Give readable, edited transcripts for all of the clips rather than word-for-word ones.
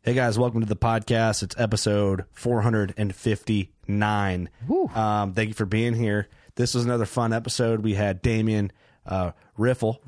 Hey guys, welcome to the podcast. It's episode 459. Thank you for being here. This was another fun episode. We had Damian Riffle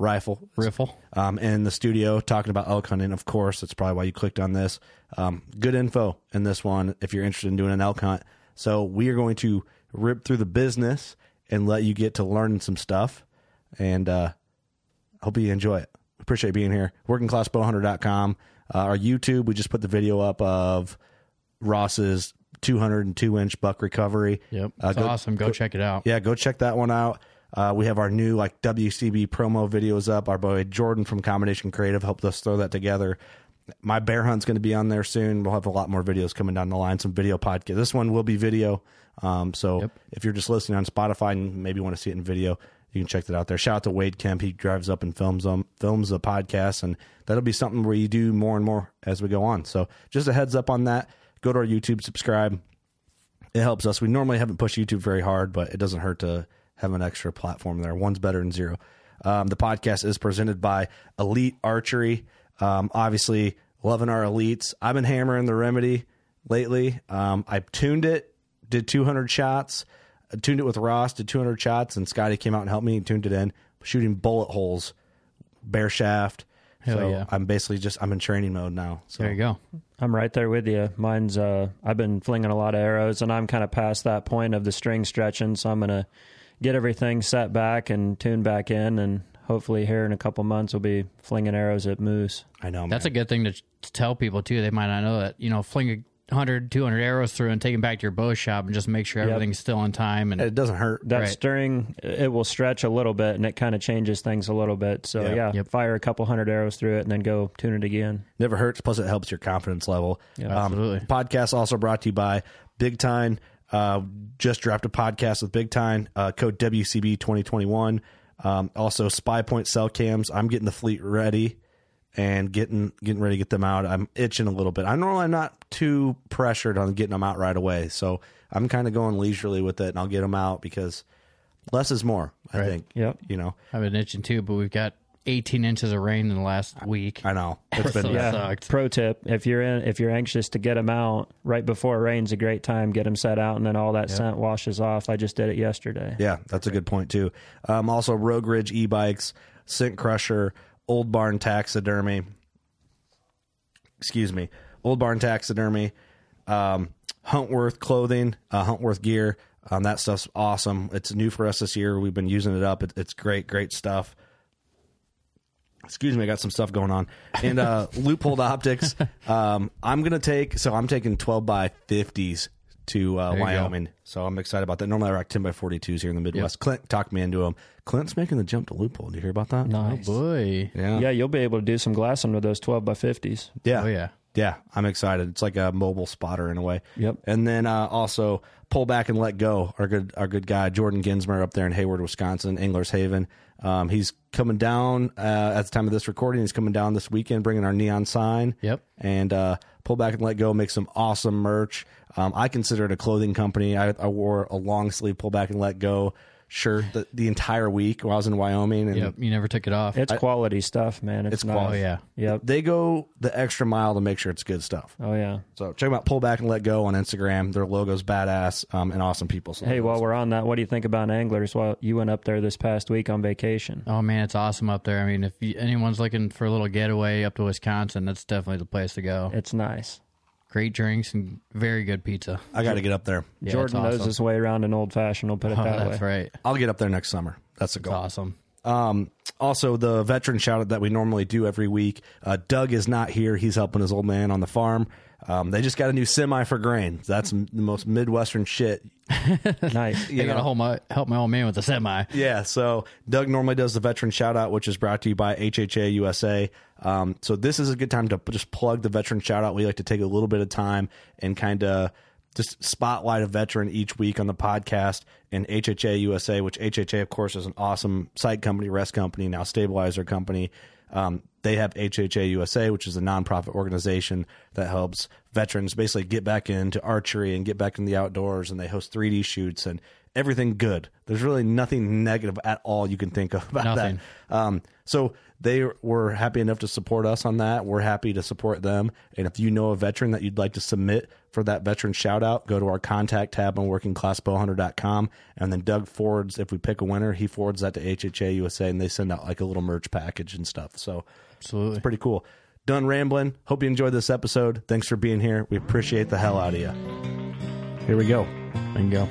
in the studio talking about elk hunting. Of course, that's probably why you clicked on this. Good info in this one if you're interested in doing an elk hunt. So we are going to rip through the business and let you get to learning some stuff. And hope you enjoy it. Appreciate being here. WorkingClassBowhunter.com. Our YouTube, we just put the video up of Ross's 202-inch buck recovery. Yep, it's awesome. Go check it out. Yeah, go check that one out. We have our new WCB promo videos up. Our boy Jordan from Combination Creative helped us throw that together. My bear hunt's going to be on there soon. We'll have a lot more videos coming down the line, some video podcasts. This one will be video. If you're just listening on Spotify and maybe want to see it in video, you can check that out there. Shout out to Wade Kemp. He drives up and films the podcast, and that'll be something where you do more and more as we go on. So just a heads up on that. Go to our YouTube, subscribe. It helps us. We normally haven't pushed YouTube very hard, but it doesn't hurt to have an extra platform there. One's better than zero. The podcast is presented by Elite Archery. Obviously, loving our elites. I've been hammering the Remedy lately. I tuned it, did 200 shots. I tuned it with Ross, did 200 shots, and Scotty came out and helped me and tuned it in, shooting bullet holes, bare shaft. Yeah. I'm basically I'm in training mode now. So there you go. I'm right there with you. Mine's, I've been flinging a lot of arrows, and I'm kind of past that point of the string stretching, so I'm going to get everything set back and tune back in, and hopefully here in a couple months we'll be flinging arrows at moose. I know, man. That's a good thing to tell people, too. They might not know that. Fling 100, 200 arrows through and take them back to your bow shop and just make sure everything's still on time. And it doesn't hurt. That string, it will stretch a little bit, and it kind of changes things a little bit. So, fire a couple hundred arrows through it and then go tune it again. Never hurts, plus it helps your confidence level. Yeah, absolutely. Podcast also brought to you by Big Time. Just dropped a podcast with Big Time, code WCB 2021. Also, Spy Point cell cams. I'm getting the fleet ready and getting ready to get them out. I'm itching a little bit. I'm not too pressured on getting them out right away, so I'm kind of going leisurely with it, and I'll get them out because less is more, I think. Yep. I've been itching too, but we've got 18 inches of rain in the last week. I know. It's been sucked. Pro tip: if you're anxious to get them out right before it rains, a great time. Get them set out, and then all that scent washes off. I just did it yesterday. Yeah, that's a good point too. Also, Rogue Ridge e-bikes, Scent Crusher, Old Barn Taxidermy. Old Barn Taxidermy, Huntworth Clothing, Huntworth Gear. That stuff's awesome. It's new for us this year. We've been using it up. It's great stuff. Excuse me, I got some stuff going on. And Loophole Optics. I'm taking 12 by 50s to Wyoming. So I'm excited about that. Normally I rock 10 by 42s here in the Midwest. Yep. Clint talked me into them. Clint's making the jump to Loophole. Did you hear about that? Nice. Oh, boy. Yeah, you'll be able to do some glassing with those 12 by 50s. Yeah. Oh, yeah. Yeah, I'm excited. It's like a mobile spotter in a way. Yep. And then also Pull Back and Let Go, our good guy, Jordan Ginsmer up there in Hayward, Wisconsin, Anglers Haven. He's coming down at the time of this recording. He's coming down this weekend, bringing our neon sign. Yep. And Pull Back and Let Go makes some awesome merch. I consider it a clothing company. I wore a long sleeve Pull Back and Let Go shirt the entire week while I was in Wyoming. And Yep, you never took it off. It's quality stuff, man. It's nice. quality. Oh, yeah. Yep. They go the extra mile to make sure it's good stuff. Oh, yeah. So check them out, Pull Back and Let Go on Instagram. Their logo's badass and awesome people. So hey, while we're on that, what do you think about Anglers? Well, you went up there this past week on vacation. Oh, man, it's awesome up there. I mean, if anyone's looking for a little getaway up to Wisconsin, that's definitely the place to go. It's nice. Great drinks and very good pizza. I got to get up there. Yeah, Jordan knows his way around an old-fashioned, we'll put it that way. That's right. I'll get up there next summer. That's the goal. Awesome. Also, the veteran shout out that we normally do every week. Doug is not here. He's helping his old man on the farm. They just got a new semi for grain. That's the most Midwestern shit. Nice. I got to help my old man with the semi. Yeah, so Doug normally does the veteran shout out, which is brought to you by HHA USA. So this is a good time to just plug the veteran shout out. We like to take a little bit of time and kind of just spotlight a veteran each week on the podcast. And HHA USA, which HHA, of course, is an awesome site company, rest company, now stabilizer company. They have HHA USA, which is a nonprofit organization that helps veterans basically get back into archery and get back in the outdoors. And they host 3D shoots, and everything good. There's really nothing negative at all you can think of about Nothing. that. So they were happy enough to support us on that. We're happy to support them. And if you know a veteran that you'd like to submit for that veteran shout out, go to our contact tab on workingclassbowhunter.com. And then Doug forwards, if we pick a winner, he forwards that to HHA USA, and they send out like a little merch package and stuff. So Absolutely. it's pretty cool. Done rambling. Hope you enjoyed this episode. Thanks for being here. We appreciate the hell out of you. Here we go. Bingo.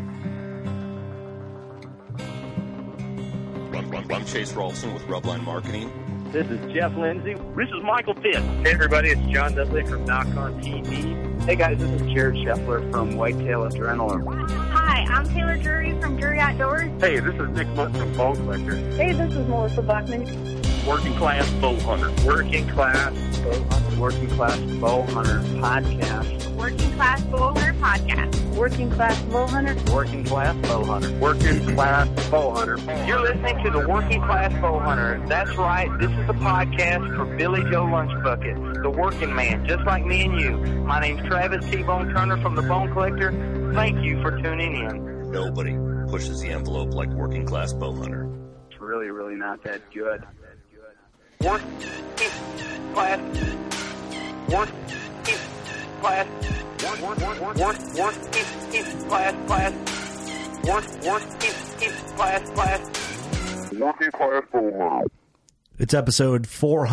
I'm Chase Rolfson with Rubline Marketing. This is Jeff Lindsay. This is Michael Pitt. Hey, everybody, it's John Dudley from Knock on TV. Hey, guys, this is Jared Scheffler from Whitetail Adrenaline. Hi, I'm Taylor Drury from Drury Outdoors. Hey, this is Nick Munt from Bone Collector. Hey, this is Melissa Buckman. Working Class Bow Hunter. Working Class Bow Hunter. Working Class Bow Hunter Podcast. Working Class Bow Hunter Podcast. Working Class Bow Hunter. Working Class Bow Hunter. Working Class Bow Hunter. You're listening to the Working Class Bow Hunter. That's right. This is a podcast for Billy Joe Lunchbucket, the working man, just like me and you. My name's Travis T-Bone Turner from the Bone Collector. Thank you for tuning in. Nobody pushes the envelope like Working Class Bow Hunter. It's really, really not that good. Working Class. Working Class. It's episode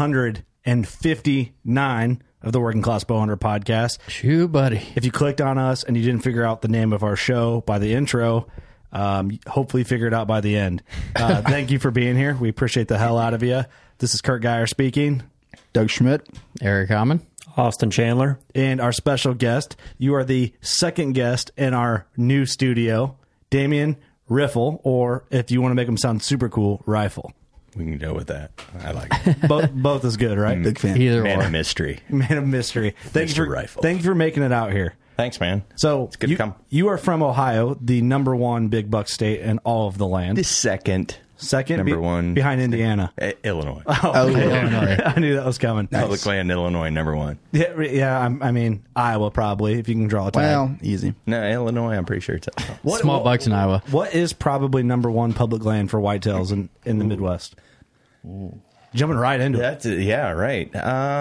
459 of the Working Class Bowhunter podcast. Shoot, buddy. If you clicked on us and you didn't figure out the name of our show by the intro, hopefully figure it out by the end. Thank you for being here. We appreciate the hell out of you. This is Kurt Geyer speaking. Doug Schmidt. Eric Hammond. Austin Chandler. And our special guest, you are the second guest in our new studio, Damian Riffle, or if you want to make him sound super cool, Rifle. We can go with that. I like it. Both is good, right? Big fan. Either Man or. of mystery. Man of mystery. Thank you Mr. for Rifle. Thank you for making it out here. Thanks, man. So It's good to come. You are from Ohio, the number one big buck state in all of the land. The second Second, one behind Indiana. Illinois. Oh, Illinois. I knew that was coming. Public land, Illinois, number one. Yeah. I mean Iowa probably, if you can draw a tag. Well, easy. No, Illinois, I'm pretty sure it's Small bucks in Iowa. What is probably number one public land for whitetails in the Midwest? Jumping right into it. That's yeah, right.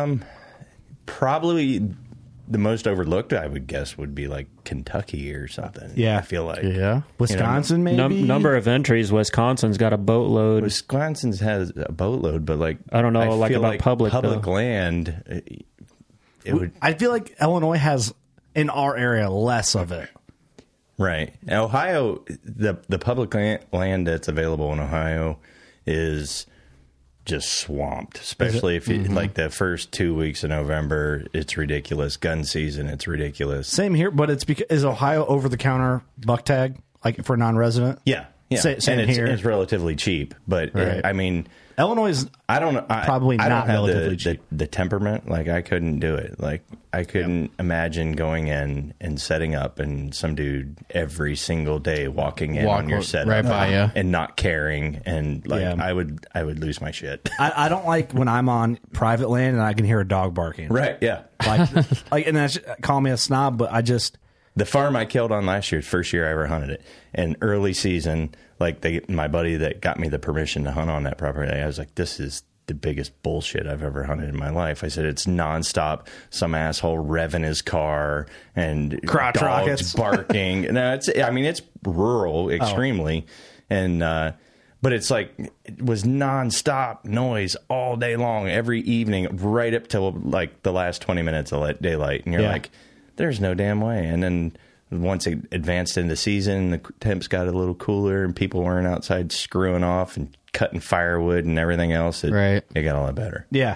Probably the most overlooked, I would guess, would be like Kentucky or something. Yeah. I feel like Yeah. Wisconsin, maybe. Number of entries. Wisconsin's got a boatload. Wisconsin has a boatload, but like I don't know, like feel about public, though. land. It would I feel like Illinois has in our area less of it. right. Now, Ohio, the public land that's available in Ohio is just swamped, especially if you, like the first 2 weeks of November. It's ridiculous. Gun season, it's ridiculous. Same here, but it's because is Ohio over the counter buck tag like for non-resident? Yeah. Same and here. it's relatively cheap, but Right. I mean, Illinois is I don't know. Probably I not don't have relatively cheap. the temperament. Like I couldn't do it. Like I couldn't imagine going in and setting up and some dude every single day walking in Walk on your setup right by ya. and not caring. And like Yeah. I would lose my shit. I don't like when I'm on private land and I can hear a dog barking. Right. Yeah. Like and that's call me a snob, but I just The farm I killed on last year, first year I ever hunted it, and early season, like my buddy that got me the permission to hunt on that property, I was like, this is the biggest bullshit I've ever hunted in my life. I said, it's nonstop, some asshole revving his car and Crotch dogs rockets. barking. No, it's rural extremely, and but it's like it was nonstop noise all day long, every evening, right up till like the last 20 minutes of daylight, and you're Yeah. like, there's no damn way. And then once it advanced into season, the temps got a little cooler and people weren't outside screwing off and cutting firewood and everything else. It got a lot better. yeah.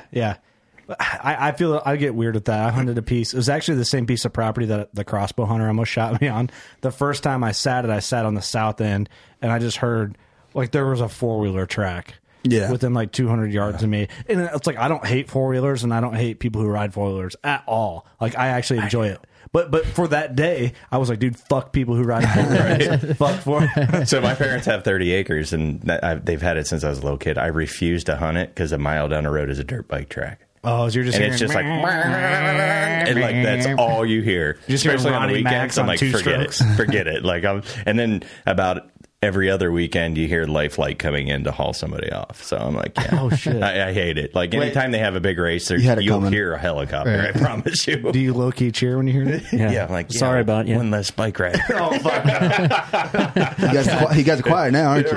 I feel I get weird with that. I hunted a piece. It was actually the same piece of property that the crossbow hunter almost shot me on. The first time I sat on the south end, and I just heard like there was a 4-wheeler track. Yeah. Within like 200 yards of me. And it's like I don't hate 4-wheelers and I don't hate people who ride 4-wheelers at all. Like I actually enjoy it. But for that day, I was like, dude, fuck people who ride 4-wheelers. Fuck for So my parents have 30 acres and they've had it since I was a little kid. I refuse to hunt it because a mile down the road is a dirt bike track. Oh, so you're just and hearing it's just like, and like that's all you hear. Just hear Especially on the Ronnie weekends, Max I'm on like, two forget strokes. it, forget it. Like, and then about every other weekend, you hear Lifelike coming in to haul somebody off. So I'm like, yeah, Oh, shit. I hate it. Like anytime they have a big race, You had it you'll coming. hear a helicopter. Right. I promise you. Do you low key cheer when you hear that? Yeah, I'm like, yeah, Sorry about you. one less bike ride. Oh, fuck. You guys are quiet now, aren't you?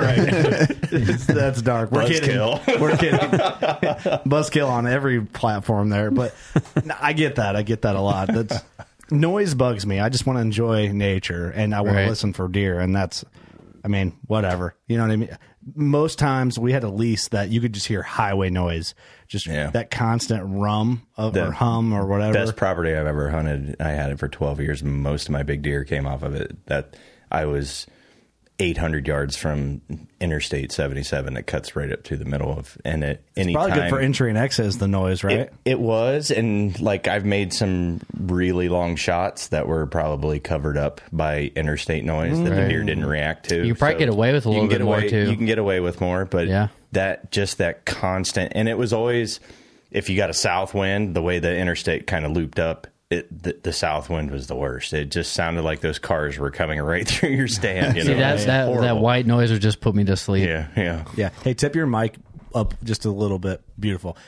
That's dark. We're kidding. Buzzkill. We're kidding. Buzzkill on every platform there. But no, I get that. I get that a lot. That's noise bugs me. I just want to enjoy nature and I want Right. to listen for deer. And that's, I mean, whatever. You know what I mean? Most times we had a lease that you could just hear highway noise, just Yeah. that constant rum or The hum or whatever. Best property I've ever hunted. I had it for 12 years. Most of my big deer came off of it. That I was 800 yards from Interstate 77 that cuts right up to the middle of, and at any Probably time good for entry and exit, the noise, right? it was, and like I've made some really long shots that were probably covered up by interstate noise that the deer didn't react to. You could probably get away with a you little can get bit more, away- too. You can get away with more, but Yeah. that constant, and it was always, if you got a south wind, the way the interstate kind of looped up, the south wind was the worst. It just sounded like those cars were coming right through your stand. You See, know? that Horrible. white noise would just put me to sleep. Yeah. Yeah. Hey, tip your mic up just a little bit. Beautiful.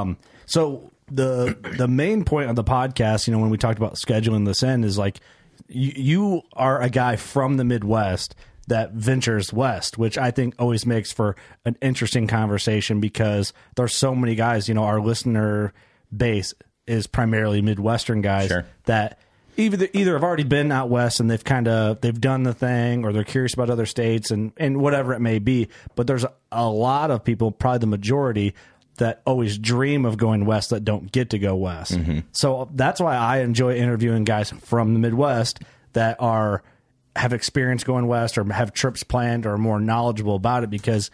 So the main point of the podcast, when we talked about scheduling this in, is like you are a guy from the Midwest that ventures west, which I think always makes for an interesting conversation because there's so many guys. Our listener base is primarily Midwestern guys Sure. that either have already been out west and they've done the thing, or they're curious about other states and whatever it may be. But there's a lot of people, probably the majority, that always dream of going west that don't get to go west. So that's why I enjoy interviewing guys from the Midwest that have experience going west or have trips planned or are more knowledgeable about it, because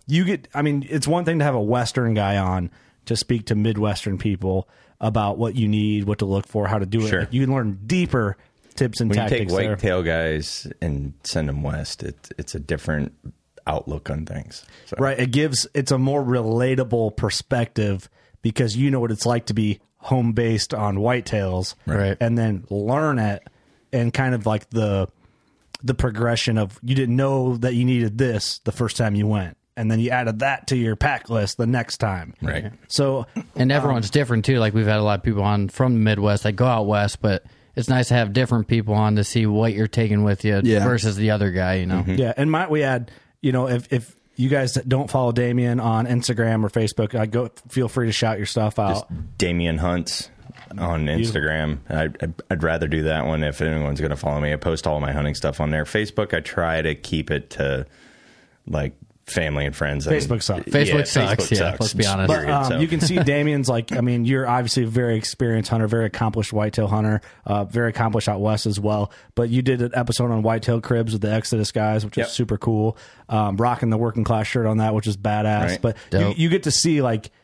it's one thing to have a Western guy on to speak to Midwestern people about what you need, what to look for, how to do Sure. it. You can learn deeper tips and When you take tactics there. whitetail guys and send them west, it's a different outlook on things. So. Right. It's a more relatable perspective because you know what it's like to be home based on whitetails. Right. And then learn it and kind of like the progression of, you didn't know that you needed this the first time you went, and then you added that to your pack list the next time. Right. So And everyone's different too. Like we've had a lot of people on from the Midwest that go out west, but it's nice to have different people on to see what you're taking with you Yeah. versus the other guy. yeah, and might we add, if you guys don't follow Damien on Instagram or Facebook, feel free to shout your stuff out. Damien Hunts on Instagram. I'd rather do that one if anyone's going to follow me. I post all my hunting stuff on there. Facebook, I try to keep it to like family and friends. Facebook sucks. Facebook sucks, yeah, let's be honest. But Period, so. you can see Damien's you're obviously a very experienced hunter, very accomplished whitetail hunter, very accomplished out west as well. But you did an episode on whitetail cribs with the Exodus guys, which Yep. was super cool. Rocking the working class shirt on that, which is badass. Right. But you get to see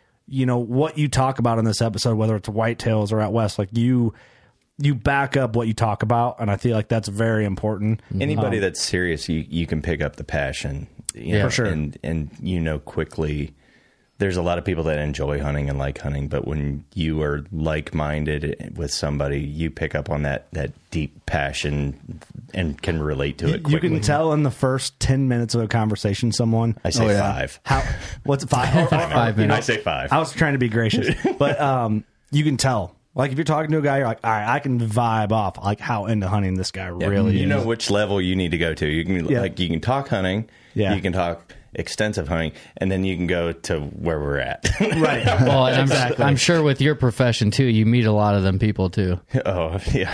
what you talk about in this episode, whether it's whitetails or out west, you back up what you talk about, and I feel like that's very important. Anybody that's serious, you can pick up the passion. Yeah, for sure. And quickly, there's a lot of people that enjoy hunting and like hunting, but when you are like-minded with somebody, you pick up on that deep passion and can relate to it quickly. You can tell in the first 10 minutes of a conversation someone. I say Oh, yeah. 5. What's it, 5? 5 minutes. I say 5. I was trying to be gracious, but you can tell. Like if you're talking to a guy, you're like, all right, I can vibe off like how into hunting this guy really You is. know which level you need to go to. You can Yeah. you can talk hunting, Yeah. you can talk extensive hunting, and then you can go to where we're at. Right. Well, and I'm sure with your profession too, you meet a lot of them people too. Oh yeah.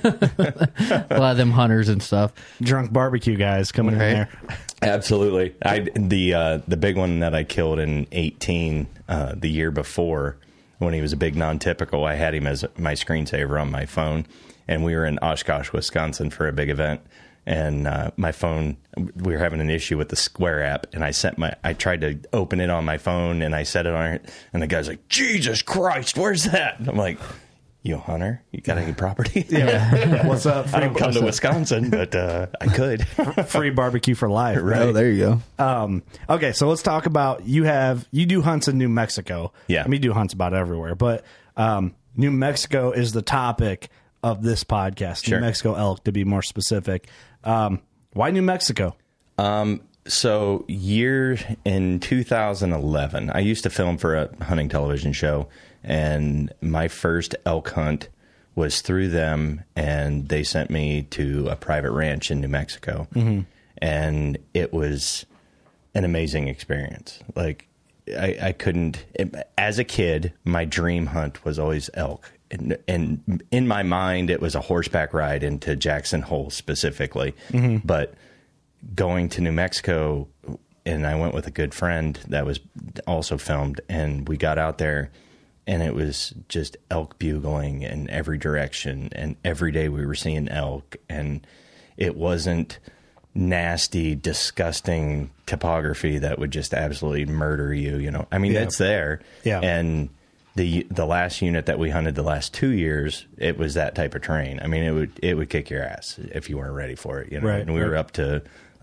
A lot of them hunters and stuff. Drunk barbecue guys coming Right. in there. Absolutely. The big one that I killed in 18, the year before, when he was a big non-typical, I had him as my screensaver on my phone, and we were in Oshkosh, Wisconsin for a big event. And my phone, we were having an issue with the Square app, and I tried to open it on my phone, and I set it on it, and the guy's like, "Jesus Christ, where's that?" And I'm like, You a hunter? You got any property? Yeah. What's up? I don't come to Wisconsin, but I could. Free barbecue for life. Right. Oh, there you go. Okay, so let's talk about you do hunts in New Mexico. Yeah. I mean, you do hunts about everywhere, but New Mexico is the topic of this podcast. Sure. New Mexico elk, to be more specific. Why New Mexico? So in 2011, I used to film for a hunting television show, and my first elk hunt was through them, and they sent me to a private ranch in New Mexico. Mm-hmm. And it was an amazing experience. Like, I couldn't, as a kid, my dream hunt was always elk. And in my mind, it was a horseback ride into Jackson Hole specifically. Mm-hmm. But going to New Mexico, and I went with a good friend that was also filmed, and we got out there, and it was just elk bugling in every direction, and every day we were seeing elk, and it wasn't nasty, disgusting topography that would just absolutely murder you, you know. I mean, it's there. Yeah. And the last unit that we hunted the last 2 years, it was that type of terrain. I mean, it would kick your ass if you weren't ready for it, you know. Right, and we were up to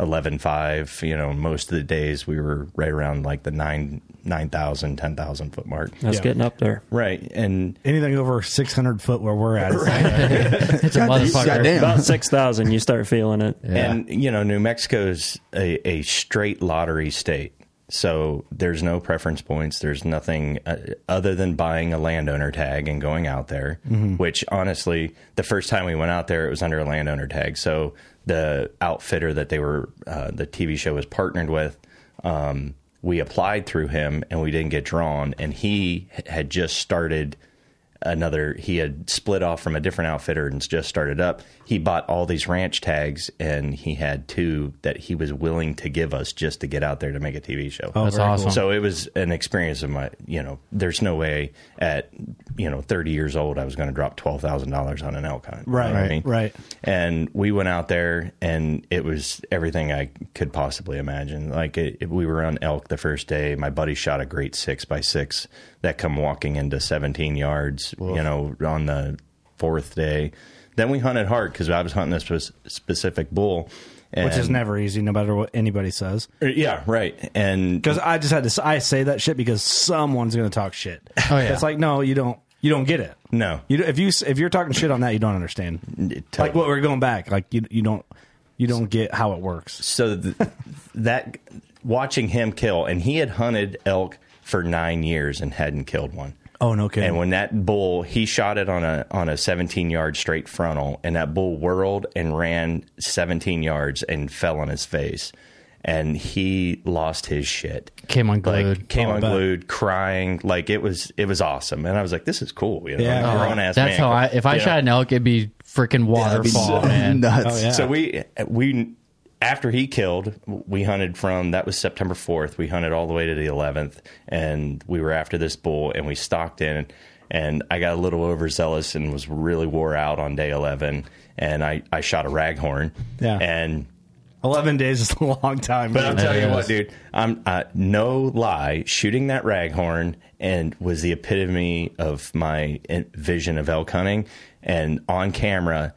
11.5, you know, most of the days we were right around like the 9,000, 10,000 foot mark. That's getting up there. Right. And anything over 600 foot where we're at. It's a motherfucker. Goddamn. About 6,000, you start feeling it. Yeah. And, you know, New Mexico's a straight lottery state. So there's no preference points. There's nothing other than buying a landowner tag and going out there, which honestly, the first time we went out there, it was under a landowner tag. So the outfitter that the TV show was partnered with, we applied through him and we didn't get drawn. And he had just started he had split off from a different outfitter and just started up. He bought all these ranch tags, and he had 2 that he was willing to give us just to get out there to make a TV show. Oh, that's awesome. Cool. So it was an experience of my, you know, there's no way at, 30 years old I was going to drop $12,000 on an elk hunt. Right, you know what I mean? right. And we went out there, and it was everything I could possibly imagine. Like, we were on elk the first day. My buddy shot a great 6x6 that come walking into 17 yards, you know, on the 4th day. Then we hunted hard because I was hunting this specific bull. Which is never easy, no matter what anybody says. Yeah, right. And because I just had to, I say that shit because someone's going to talk shit. Oh, yeah. It's like, no, you don't get it. No. If you're talking shit on that, you don't understand. Totally. Like what we're going back, like you don't get how it works. So that watching him kill, and he had hunted elk for 9 years and hadn't killed one. Oh, no kidding. And when that bull, he shot it on a 17-yard straight frontal, and that bull whirled and ran 17 yards and fell on his face. And he lost his shit. Came unglued. Like, came unglued, crying. Like, it was awesome. And I was like, this is cool. You know? Yeah. I'm a grown-ass That's man. how if I shot an elk, it'd be freaking waterfall, man. Nuts. Oh, yeah. So we after he killed, we hunted that was September 4th. We hunted all the way to the 11th, and we were after this bull, and we stalked in, and I got a little overzealous and was really wore out on day 11, and I shot a raghorn. Yeah. And 11 days is a long time. but I'm dude. telling you what, dude, I'm no lie, shooting that raghorn and was the epitome of my vision of elk hunting, and on camera,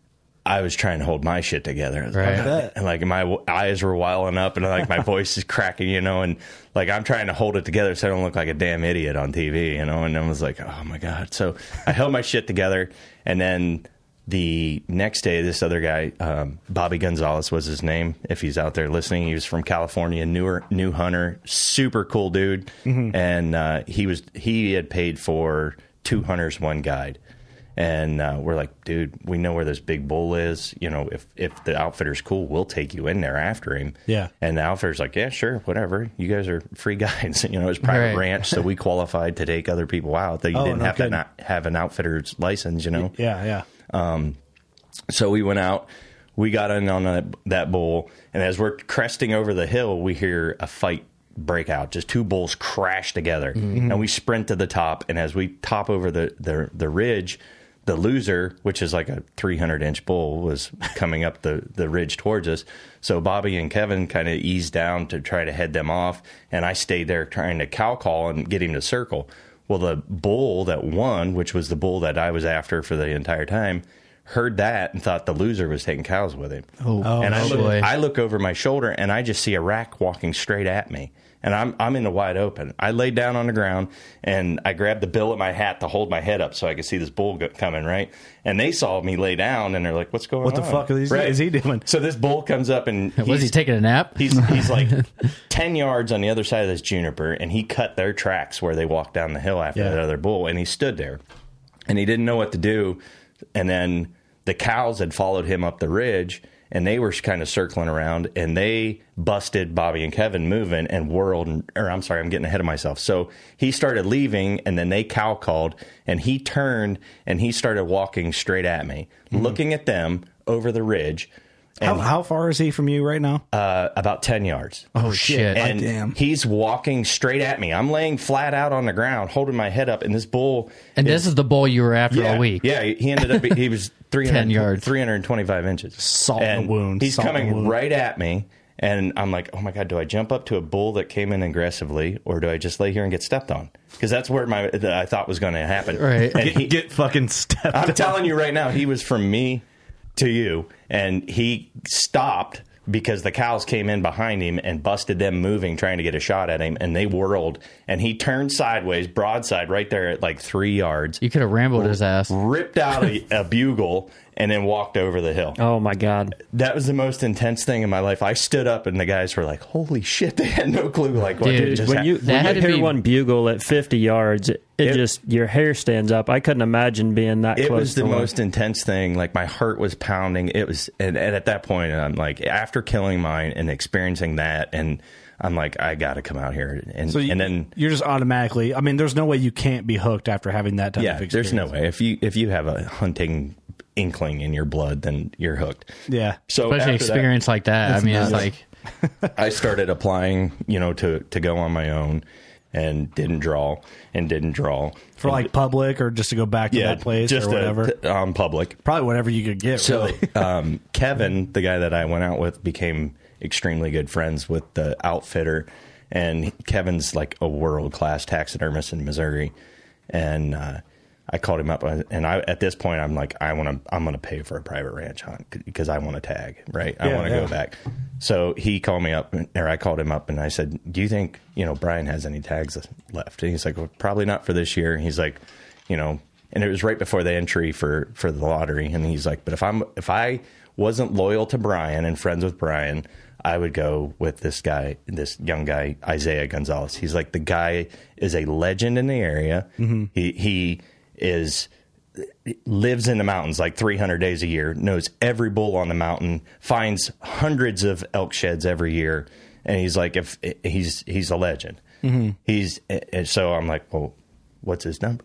I was trying to hold my shit together. Right. And like my eyes were wiling up and like my voice is cracking, you know, and like I'm trying to hold it together so I don't look like a damn idiot on TV, you know, and I was like, oh my God. So I held my shit together, and then the next day, this other guy, Bobby Gonzalez was his name, if he's out there listening. He was from California, new hunter, super cool dude. Mm-hmm. And he had paid for 2 hunters, 1 guide. And we're like, dude, we know where this big bull is. You know, if the outfitter's cool, we'll take you in there after him. Yeah. And the outfitter's like, yeah, sure, whatever. You guys are free guides. You know, it's private Right. ranch, so we qualified to take other people out. That you didn't have to not have an outfitter's license, you know? Yeah. So we went out, we got in on that bull, and as we're cresting over the hill, we hear a fight break out. Just 2 bulls crash together, and we sprint to the top. And as we top over the ridge, the loser, which is like a 300-inch bull, was coming up the ridge towards us. So Bobby and Kevin kind of eased down to try to head them off, and I stayed there trying to cow call and get him to circle. Well, the bull that won, which was the bull that I was after for the entire time, heard that and thought the loser was taking cows with him. And I look over my shoulder and I just see a rack walking straight at me. And I'm in the wide open. I laid down on the ground and I grabbed the bill of my hat to hold my head up so I could see this bull coming, right? And they saw me lay down and they're like, what's going on? What the fuck is he doing? So this bull comes up and was he taking a nap? He's like 10 yards on the other side of this juniper, and he cut their tracks where they walked down the hill after that other bull, and he stood there. And he didn't know what to do. And then the cows had followed him up the ridge, and they were kind of circling around, and they busted Bobby and Kevin moving and whirled. I'm sorry, I'm getting ahead of myself. So he started leaving, and then they cow called, and he turned, and he started walking straight at me, looking at them over the ridge. How far is he from you right now? About 10 yards. Oh, shit. And damn. He's walking straight at me. I'm laying flat out on the ground, holding my head up, and this bull... And this is the bull you were after all week. Yeah, he ended up... He was 10 yards. 325 inches. Salt in the wound. He's coming right at me, and I'm like, oh my God, do I jump up to a bull that came in aggressively, or do I just lay here and get stepped on? Because that's where I thought was going to happen. Right. And Get fucking stepped I'm on. telling you right now, he was from me to you, and he stopped because the cows came in behind him and busted them moving, trying to get a shot at him, and they whirled, and he turned sideways, broadside, right there at like 3 yards. You could have rambled his ass. Ripped out a bugle and then walked over the hill. Oh my God. That was the most intense thing in my life. I stood up and the guys were like, holy shit, they had no clue like what Dude, just When happened. you hear one bugle at 50 yards, it just, your hair stands up. I couldn't imagine being that close. It was the to one. most intense thing. Like, my heart was pounding. It was, and at that point, I'm like, after killing mine and experiencing that, and I'm like, I got to come out here. And, and then you're just automatically, I mean, there's no way you can't be hooked after having that type of experience. there's no way. If you have a hunting inkling in your blood, then you're hooked. Yeah. So especially experience like that. I mean, it's like I started applying, to go on my own, and didn't draw for like public, or just to go back to that place, just or whatever. On public, probably whatever you could get. So really. Kevin, the guy that I went out with, became extremely good friends with the outfitter, and Kevin's like a world-class taxidermist in Missouri, and I called him up, and at this point I'm like, I'm going to pay for a private ranch hunt because I want to tag, right? I want to go back. So he called me up, or I called him up, and I said, do you think, Brian has any tags left? And he's like, well, probably not for this year. And he's like, and it was right before the entry for the lottery. And he's like, but if I wasn't loyal to Brian and friends with Brian, I would go with this young guy, Isaiah Gonzalez. He's like, the guy is a legend in the area. Mm-hmm. He lives in the mountains like 300 days a year, knows every bull on the mountain, finds hundreds of elk sheds every year, and he's like, if he's a legend. Mm-hmm. And so I'm like, well, what's his number?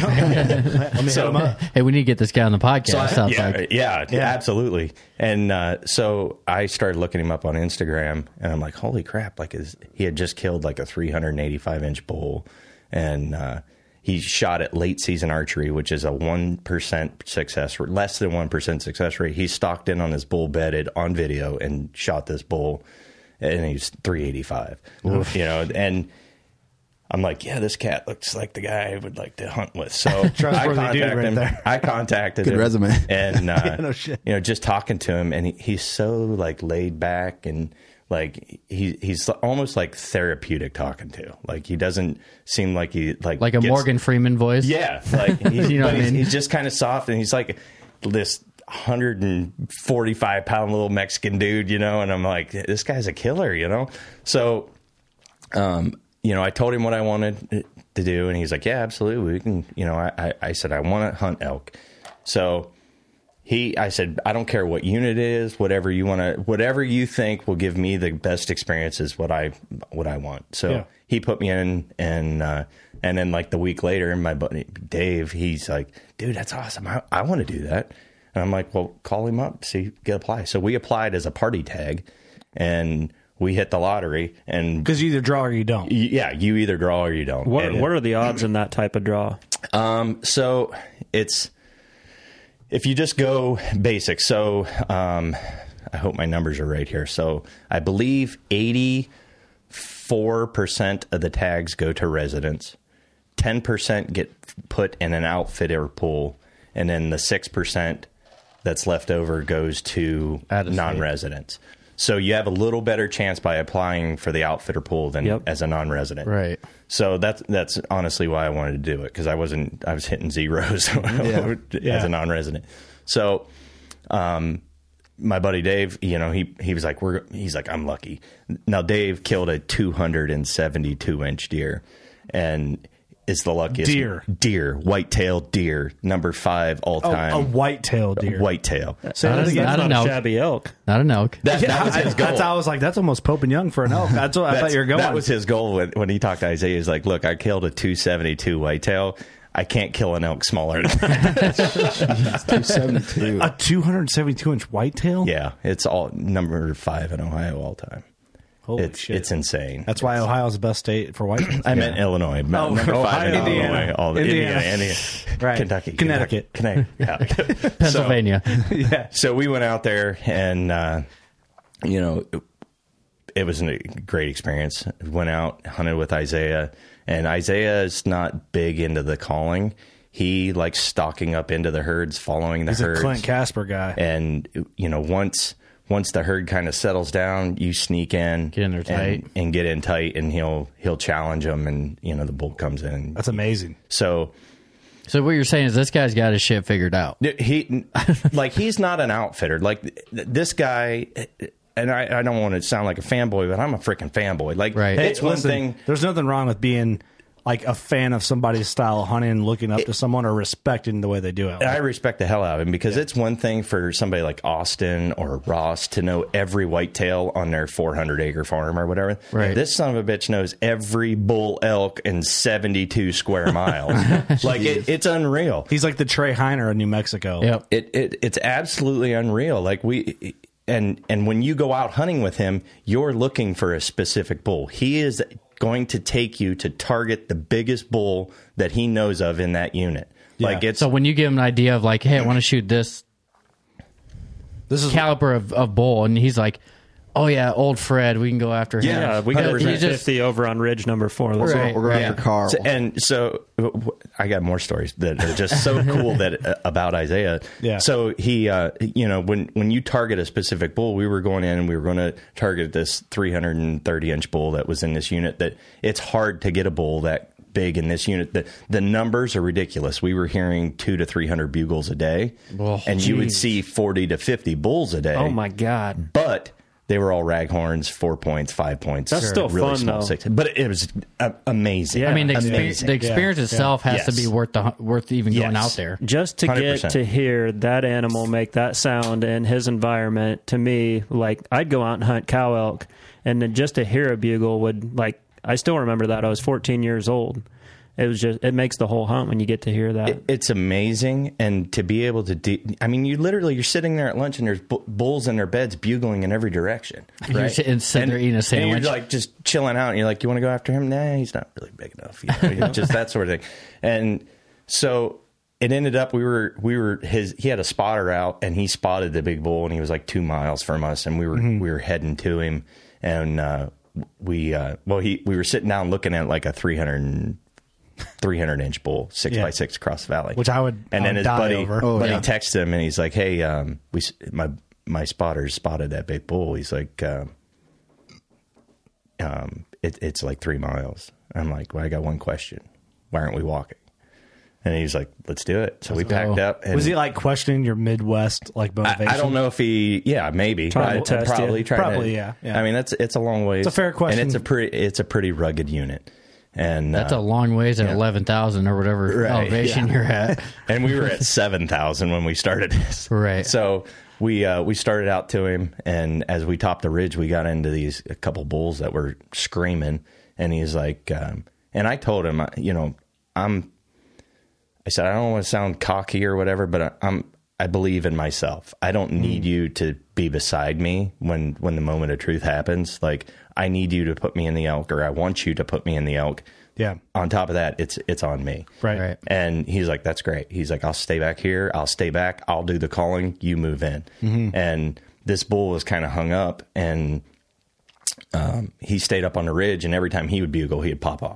Hey, we need to get this guy on the podcast. Yeah, absolutely. And so I started looking him up on Instagram, and I'm like, holy crap! Like, he had just killed like a 385-inch bull, and he shot at late season archery, which is a 1% success rate, less than 1% success rate. He stalked in on his bull, bedded on video, and shot this bull, and he's 385. And I'm like, yeah, this cat looks like the guy I would like to hunt with. So I contacted him. Good resume. And, no shit. Just talking to him, and he's so like laid back, and like he's almost like therapeutic talking to. Like, he doesn't seem like he like a Morgan Freeman voice. Yeah. Like, he's he's just kind of soft, and he's like this 145-pound little Mexican dude, and I'm like, this guy's a killer, So, I told him what I wanted to do, and he's like, yeah, absolutely. We can, I said, I want to hunt elk. So I said, I don't care what unit it is, whatever you think will give me the best experience is what I want. So he put me in, and then like the week later, my buddy Dave, he's like, dude, that's awesome. I want to do that. And I'm like, well, call him up, apply. So we applied as a party tag, and we hit the lottery, and because you either draw or you don't. Yeah, you either draw or you don't. What are the odds in that type of draw? So it's, if you just go basic. So I hope my numbers are right here. So I believe 84% of the tags go to residents, 10% get put in an outfitter pool, and then the 6% that's left over goes to non-residents. So you have a little better chance by applying for the outfitter pool than as a non-resident. Right. So that's honestly why I wanted to do it, because I was hitting zeros as a non-resident. So my buddy Dave, you know, he was like, he's like, I'm lucky. Now Dave killed a 272-inch deer, and is the luckiest deer, white-tailed deer, number 5 all time. A white-tailed deer. White-tail. So not a shabby elk. Not an elk. That was his goal. I was like, that's almost Pope and Young for an elk. That's what I thought you were going. That was his goal when he talked to Isaiah. He's like, look, I killed a 272 whitetail. I can't kill an elk smaller than that. 272. A 272-inch whitetail? Yeah, it's all number 5 in Ohio all time. Holy shit. It's insane. That's why Ohio's the best state for whitetails. I meant Illinois. Number 5 in Indiana. Illinois. Indiana. Right. Kentucky. Connecticut. Yeah. Pennsylvania. So we went out there, and, you know, it was a great experience. Went out, hunted with Isaiah, and Isaiah is not big into the calling. He likes stalking up into the herds, following the herds. He's a Clint Casper guy. And, you know, once the herd kind of settles down, you sneak in, get in there tight, and get in tight, and he'll challenge them, and you know the bull comes in. That's amazing. So what you're saying is this guy's got his shit figured out. He's not an outfitter. Like this guy, and I don't want to sound like a fanboy, but I'm a freaking fanboy. Like, right. It's one thing. There's nothing wrong with being like a fan of somebody's style of hunting and looking up to someone or respecting the way they do it. I respect the hell out of him, because it's one thing for somebody like Austin or Ross to know every whitetail on their 400-acre farm or whatever. Right. This son of a bitch knows every bull elk in 72 square miles. Like it's unreal. He's like the Trey Heiner of New Mexico. Yep. It's absolutely unreal. Like and when you go out hunting with him, you're looking for a specific bull. He is going to take you to target the biggest bull that he knows of in that unit. Yeah. Like it's so when you give him an idea of like, hey, I want to shoot this is caliber of bull, and he's like, oh yeah, old Fred, we can go after him. Yeah, we got 50 over on ridge number 4. We're going after Carl. So I got more stories that are just so cool about Isaiah. Yeah. So he, you know, when you target a specific bull, we were going in and we were going to target this 330-inch bull that was in this unit. That it's hard to get a bull that big in this unit. The numbers are ridiculous. We were hearing 200 to 300 bugles a day, and you would see 40 to 50 bulls a day. Oh my God! But they were all raghorns, 4 points, 5 points. That's still really fun, small, though. 6. But it was amazing. Yeah. I mean, the experience itself has to be worth even going out there. Just to 100%. Get to hear that animal make that sound in his environment, to me, like, I'd go out and hunt cow elk, and then just to hear a bugle would, like, I still remember that. I was 14 years old. It was just, it makes the whole hunt when you get to hear that. It's amazing. And to be able to I mean, you're sitting there at lunch and there's bulls in their beds bugling in every direction. Right? You're sitting there eating a sandwich. And you're like just chilling out and you're like, you want to go after him? Nah, he's not really big enough. You know, just that sort of thing. And so it ended up, he had a spotter out and he spotted the big bull and he was like 2 miles from us and we were heading to him. And, we were sitting down looking at like a 300-inch bull, 6x6 across the valley, which I would. And then his buddy texts him, and he's like, "Hey, my spotter spotted that big bull." He's like, "It's like 3 miles." I'm like, "Well, I got one question. Why aren't we walking?" And he's like, "Let's do it." So we packed up. And was he like questioning your Midwest like motivation? I don't know if he. Yeah, maybe. Probably. Yeah. I mean, it's a long way. It's a fair question, and it's a pretty rugged unit. And that's a long ways at 11,000 or whatever elevation you're at. And we were at 7,000 when we started this. Right. So we started out to him, and as we topped the ridge, we got into a couple bulls that were screaming, and he's like, and I told him, I said, I don't want to sound cocky or whatever, but I believe in myself. I don't need you to be beside me when the moment of truth happens. Like, I need you to put me in the elk, or I want you to put me in the elk. Yeah. On top of that, it's on me. Right. And he's like, that's great. He's like, I'll stay back here. I'll stay back. I'll do the calling. You move in. Mm-hmm. And this bull was kind of hung up, and he stayed up on the ridge, and every time he would bugle, he'd pop off.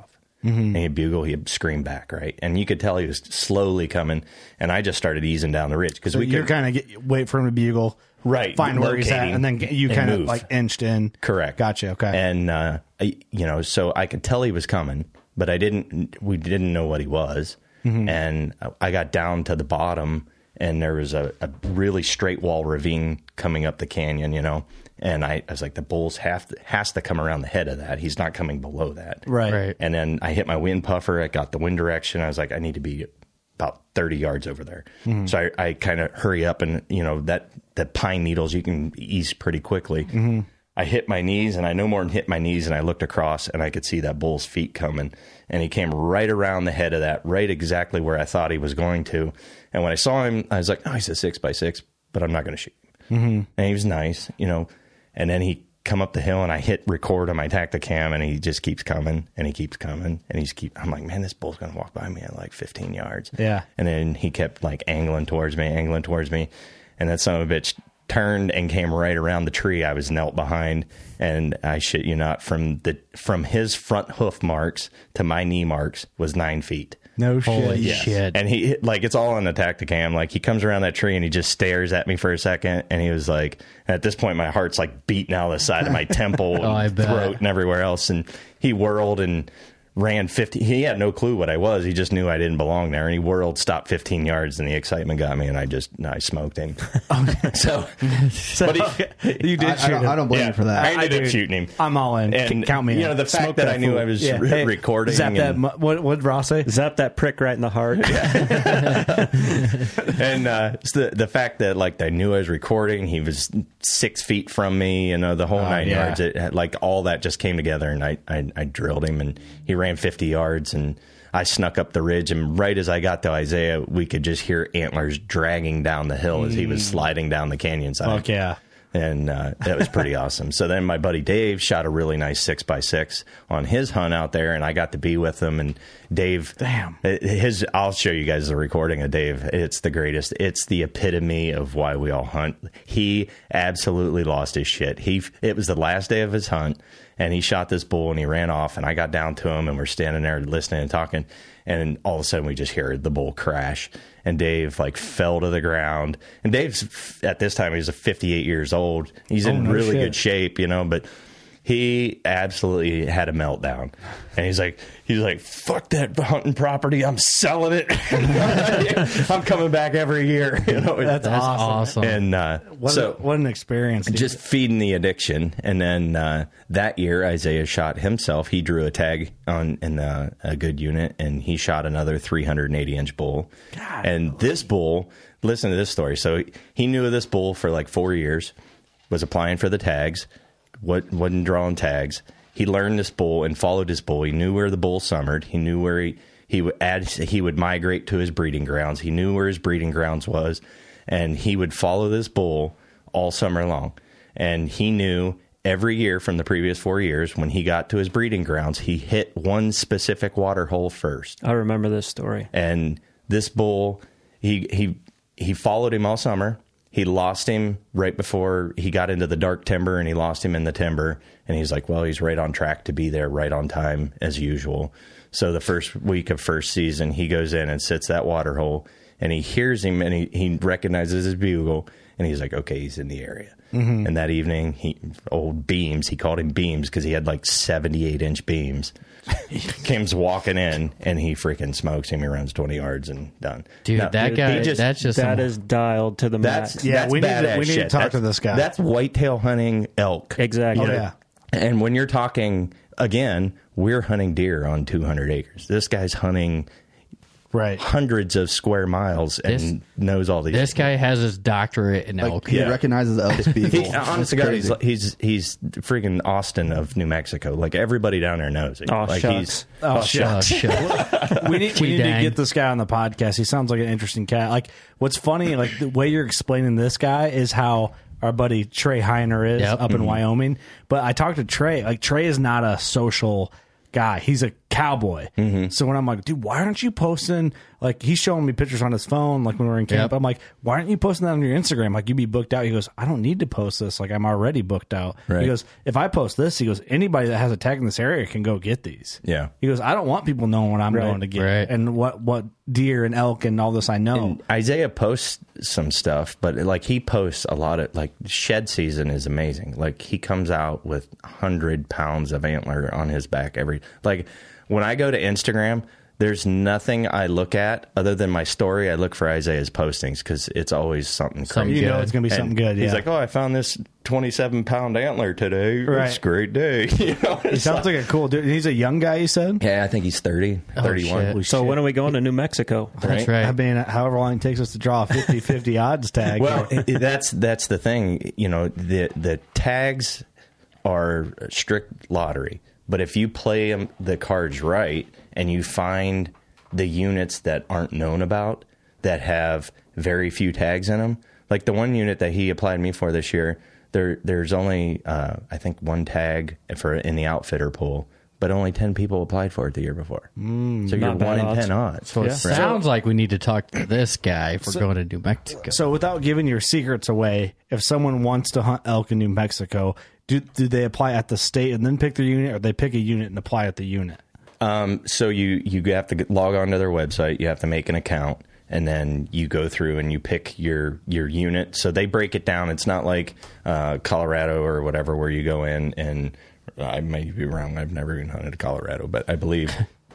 and he'd bugle, he'd scream back, right? And you could tell he was slowly coming, and I just started easing down the ridge because you're kind of wait for him to bugle, right? Find where he's at, and then you kind of like inched in. Correct. Gotcha. Okay. And so I could tell he was coming, but we didn't know what he was, and I got down to the bottom, and there was a really straight wall ravine coming up the canyon, And I was like, the bull's has to come around the head of that. He's not coming below that. Right. And then I hit my wind puffer. I got the wind direction. I was like, I need to be about 30 yards over there. So I kind of hurry up, and the pine needles you can ease pretty quickly. I hit my knees, and I no more than hit my knees, and I looked across, and I could see that bull's feet coming, and he came right around the head of that, right exactly where I thought he was going to. And when I saw him, I was like, oh, he's a 6x6, but I'm not going to shoot him. And he was nice, And then he come up the hill, and I hit record on my Tacticam, and he just keeps coming, and he keeps coming, and I'm like, man, this bull's going to walk by me at like 15 yards. Yeah. And then he kept like angling towards me. And that son of a bitch turned and came right around the tree I was knelt behind. And I shit you not, from his front hoof marks to my knee marks was 9 feet. No shit. Holy shit. And he, like, it's all on the Tacticam. Like, he comes around that tree and he just stares at me for a second. And he was like, at this point, my heart's like beating out the side of my temple and throat and everywhere else. And he whirled and ran 50. He had no clue what I was. He just knew I didn't belong there. And he whirled, stopped 15 yards, and the excitement got me. And I smoked him. So but you did shoot him. I don't blame you for that. I ended up shooting him. I'm all in. And count me in. The fact that I knew I was recording. Zap that. What did Ross say? Zap that prick right in the heart. And the fact that like I knew I was recording, he was 6 feet from me, the whole 9 yards. It like all that just came together, and I drilled him, and he ran 50 yards, and I snuck up the ridge, and right as I got to Isaiah, we could just hear antlers dragging down the hill as he was sliding down the canyon side. Fuck yeah. And that was pretty awesome. So then my buddy Dave shot a really nice 6x6 on his hunt out there, and I got to be with him. And Dave, I'll show you guys the recording of Dave. It's the greatest. It's the epitome of why we all hunt. He absolutely lost his shit. It was the last day of his hunt, and he shot this bull, and he ran off, and I got down to him, and we're standing there listening and talking, and all of a sudden we just hear the bull crash, and Dave like fell to the ground. And Dave's, at this time, he's 58 years old. He's in really good shape, but he absolutely had a meltdown. And he's like, fuck that hunting property. I'm selling it. I'm coming back every year. That's awesome. And what an experience. Dude. Just feeding the addiction. And then that year, Isaiah shot himself. He drew a tag in a good unit, and he shot another 380-inch bull. God. And this bull, listen to this story. So he knew of this bull for like 4 years, was applying for the tags, wasn't drawing tags. He learned this bull and followed this bull. He knew where the bull summered. He knew where he would migrate to his breeding grounds. He knew where his breeding grounds was, and he would follow this bull all summer long. And he knew every year from the previous 4 years, when he got to his breeding grounds, he hit one specific water hole first. I remember this story. And this bull, he followed him all summer. He lost him right before he got into the dark timber, and he lost him in the timber. And he's like, well, he's right on track to be there right on time as usual. So the first week of first season, he goes in and sits that water hole, and he hears him, and he recognizes his bugle, and he's like, okay, he's in the area. Mm-hmm. And that evening, old Beams, he called him Beams because he had like 78-inch beams. He comes walking in, and he freaking smokes him. He runs 20 yards and done. Dude, that guy, that is dialed to the max. That's we badass need shit. to talk to this guy. That's whitetail hunting elk. Exactly. Oh, yeah. And when you're talking, again, we're hunting deer on 200 acres. This guy's hunting hundreds of square miles and knows all these. This guy has his doctorate in elk. He recognizes elk's beagle. Honestly, he's freaking Austin of New Mexico. Like, everybody down there knows it. Oh, like, shucks. Shucks. We need to get this guy on the podcast. He sounds like an interesting cat. Like, what's funny, like the way you're explaining this guy is how our buddy Trey Heiner is up in Wyoming. But I talked to Trey. Like, Trey is not a social guy. He's a cowboy. Mm-hmm. So when I'm like, dude, why aren't you posting like he's showing me pictures on his phone, like when we're in camp. Yep. I'm like, why aren't you posting that on your Instagram? Like, you'd be booked out. He goes, I don't need to post this. Like, I'm already booked out. Right. He goes, if I post this, he goes, anybody that has a tag in this area can go get these. Yeah. He goes, I don't want people knowing what I'm going to get Right. and what deer and elk and all this I know. And Isaiah posts some stuff, but like he posts a lot of like shed season is amazing. Like he comes out with 100 pounds of antler on his back like when I go to Instagram, there's nothing I look at other than my story. I look for Isaiah's postings because it's always something crazy. You know it's going to be And something good. He's Yeah. like, oh, I found this 27-pound antler today. Right. It's a great day. You know, he sounds like a cool dude. He's a young guy, you said? yeah, I think he's 30, 31. shit. So when are we going to New Mexico? That's right. I mean, however long it takes us to draw a 50-50 odds tag. Well, that's the thing. You know, the tags are strict lottery, but if you play the cards right and you find the units that aren't known about that have very few tags in them, like the one unit that he applied me for this year, there's only I think one tag in the outfitter pool. But only 10 people applied for it the year before. So you're not 1 bad in odds. 10 odds. So it sounds like we need to talk to this guy if we're going to New Mexico. So without giving your secrets away, if someone wants to hunt elk in New Mexico, do they apply at the state and then pick their unit, or they pick a unit and apply at the unit? So you have to log on to their website. You have to make an account, and then you go through and you pick your unit. So they break it down. It's not like Colorado or whatever where you go in and I may be wrong. I've never even hunted Colorado, but I believe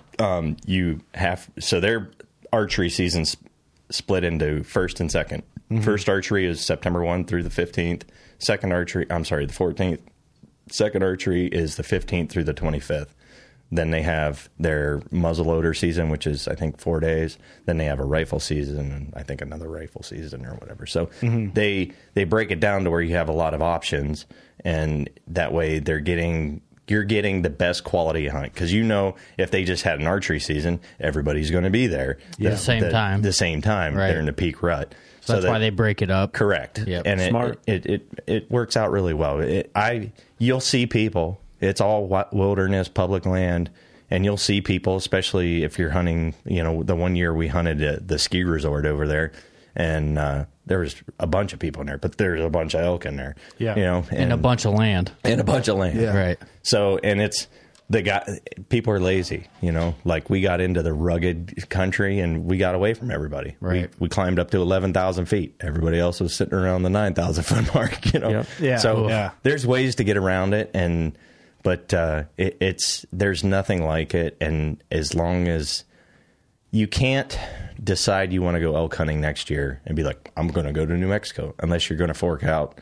you have. So their archery season's split into first and second. Mm-hmm. First archery is September 1 through the 15th. Second archery, the 14th. Second archery is the 15th through the 25th. Then they have their muzzleloader season, which is, I think, 4 days. Then they have a rifle season and I think another rifle season or whatever. So they break it down to where you have a lot of options, and that way you're getting the best quality hunt. Because if they just had an archery season, everybody's going to be there. The same time. The same time. Right. They're in the peak rut. So that's why they break it up. Correct. Yep. And Smart. it works out really well. You'll see people. It's all wilderness, public land, and you'll see people, especially if you're hunting. The one year we hunted at the ski resort over there, and there was a bunch of people in there, but there's a bunch of elk in there. Yeah. And a bunch of land. And a bunch of land. Yeah. Right. So, and it's people are lazy. Like we got into the rugged country and we got away from everybody. Right. We climbed up to 11,000 feet. Everybody else was sitting around the 9,000 foot mark. Yep. Yeah. So there's ways to get around it, but there's nothing like it. And as long as you can't decide you want to go elk hunting next year and be like, I'm going to go to New Mexico, unless you're going to fork out,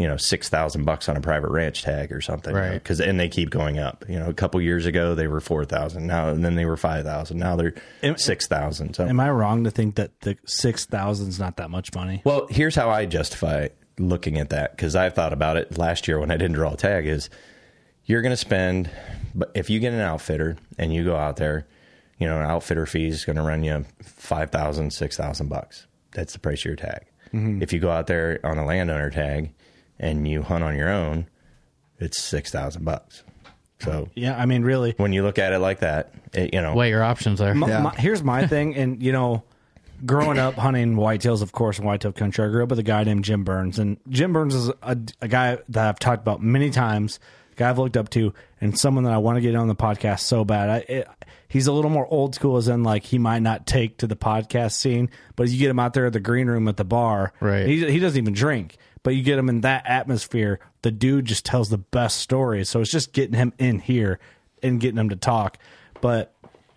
$6,000 on a private ranch tag or something. Right. And they keep going up. A couple years ago they were 4,000 now, and then they were 5,000. Now they're 6,000. So Am I wrong to think that the 6,000 is not that much money? well, here's how I justify looking at that, because I've thought about it last year when I didn't draw a tag. Is you're going to spend, but if you get an outfitter and you go out there, an outfitter fee is going to run you $5,000, $6,000. That's the price of your tag. Mm-hmm. If you go out there on a landowner tag and you hunt on your own, it's $6,000. So Yeah, I mean, really. when you look at it like that, Weigh your options there. Here's my thing, and growing up hunting whitetails, of course, in whitetail country, I grew up with a guy named Jim Burns, and Jim Burns is a guy that I've talked about many times, a guy I've looked up to, and someone that I want to get on the podcast so bad. He's a little more old school, as in like he might not take to the podcast scene, but you get him out there at the green room at the bar, Right. He doesn't even drink, but you get him in that atmosphere. The dude just tells the best stories, so it's just getting him in here and getting him to talk, but.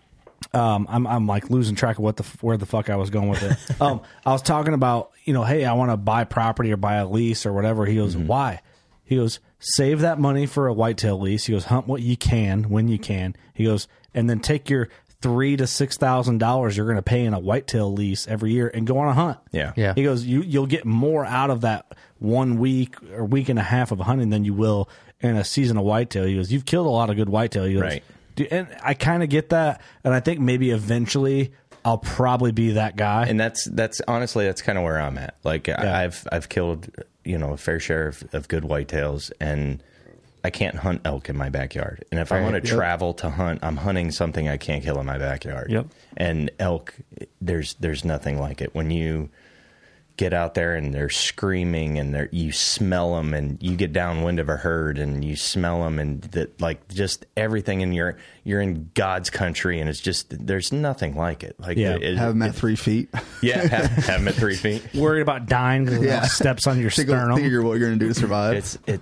I'm like losing track of where the fuck I was going with it. I was talking about, hey, I want to buy property or buy a lease or whatever. He goes, why? He goes, save that money for a whitetail lease. He goes, hunt what you can when you can. He goes, and then take your $3,000 to $6,000 you're going to pay in a whitetail lease every year and go on a hunt. Yeah. Yeah. He goes, you'll get more out of that 1 week or week and a half of hunting than you will in a season of whitetail. He goes, you've killed a lot of good whitetail. He goes, Right. And I kind of get that, and I think maybe eventually I'll probably be that guy. And that's honestly, that's kind of where I'm at. Like I've killed, a fair share of good whitetails, and I can't hunt elk in my backyard. And if I want to travel to hunt, I'm hunting something I can't kill in my backyard. Yep. And elk, there's nothing like it. When you get out there and they're screaming and you smell them, and you get downwind of a herd and you smell them, and that, like, just everything, and you're in God's country, and it's just, there's nothing like it. Like, Yeah. Have them at 3 feet. Yeah, have them at 3 feet. Worried about dying because steps on your sternum. Think what you're going to do to survive.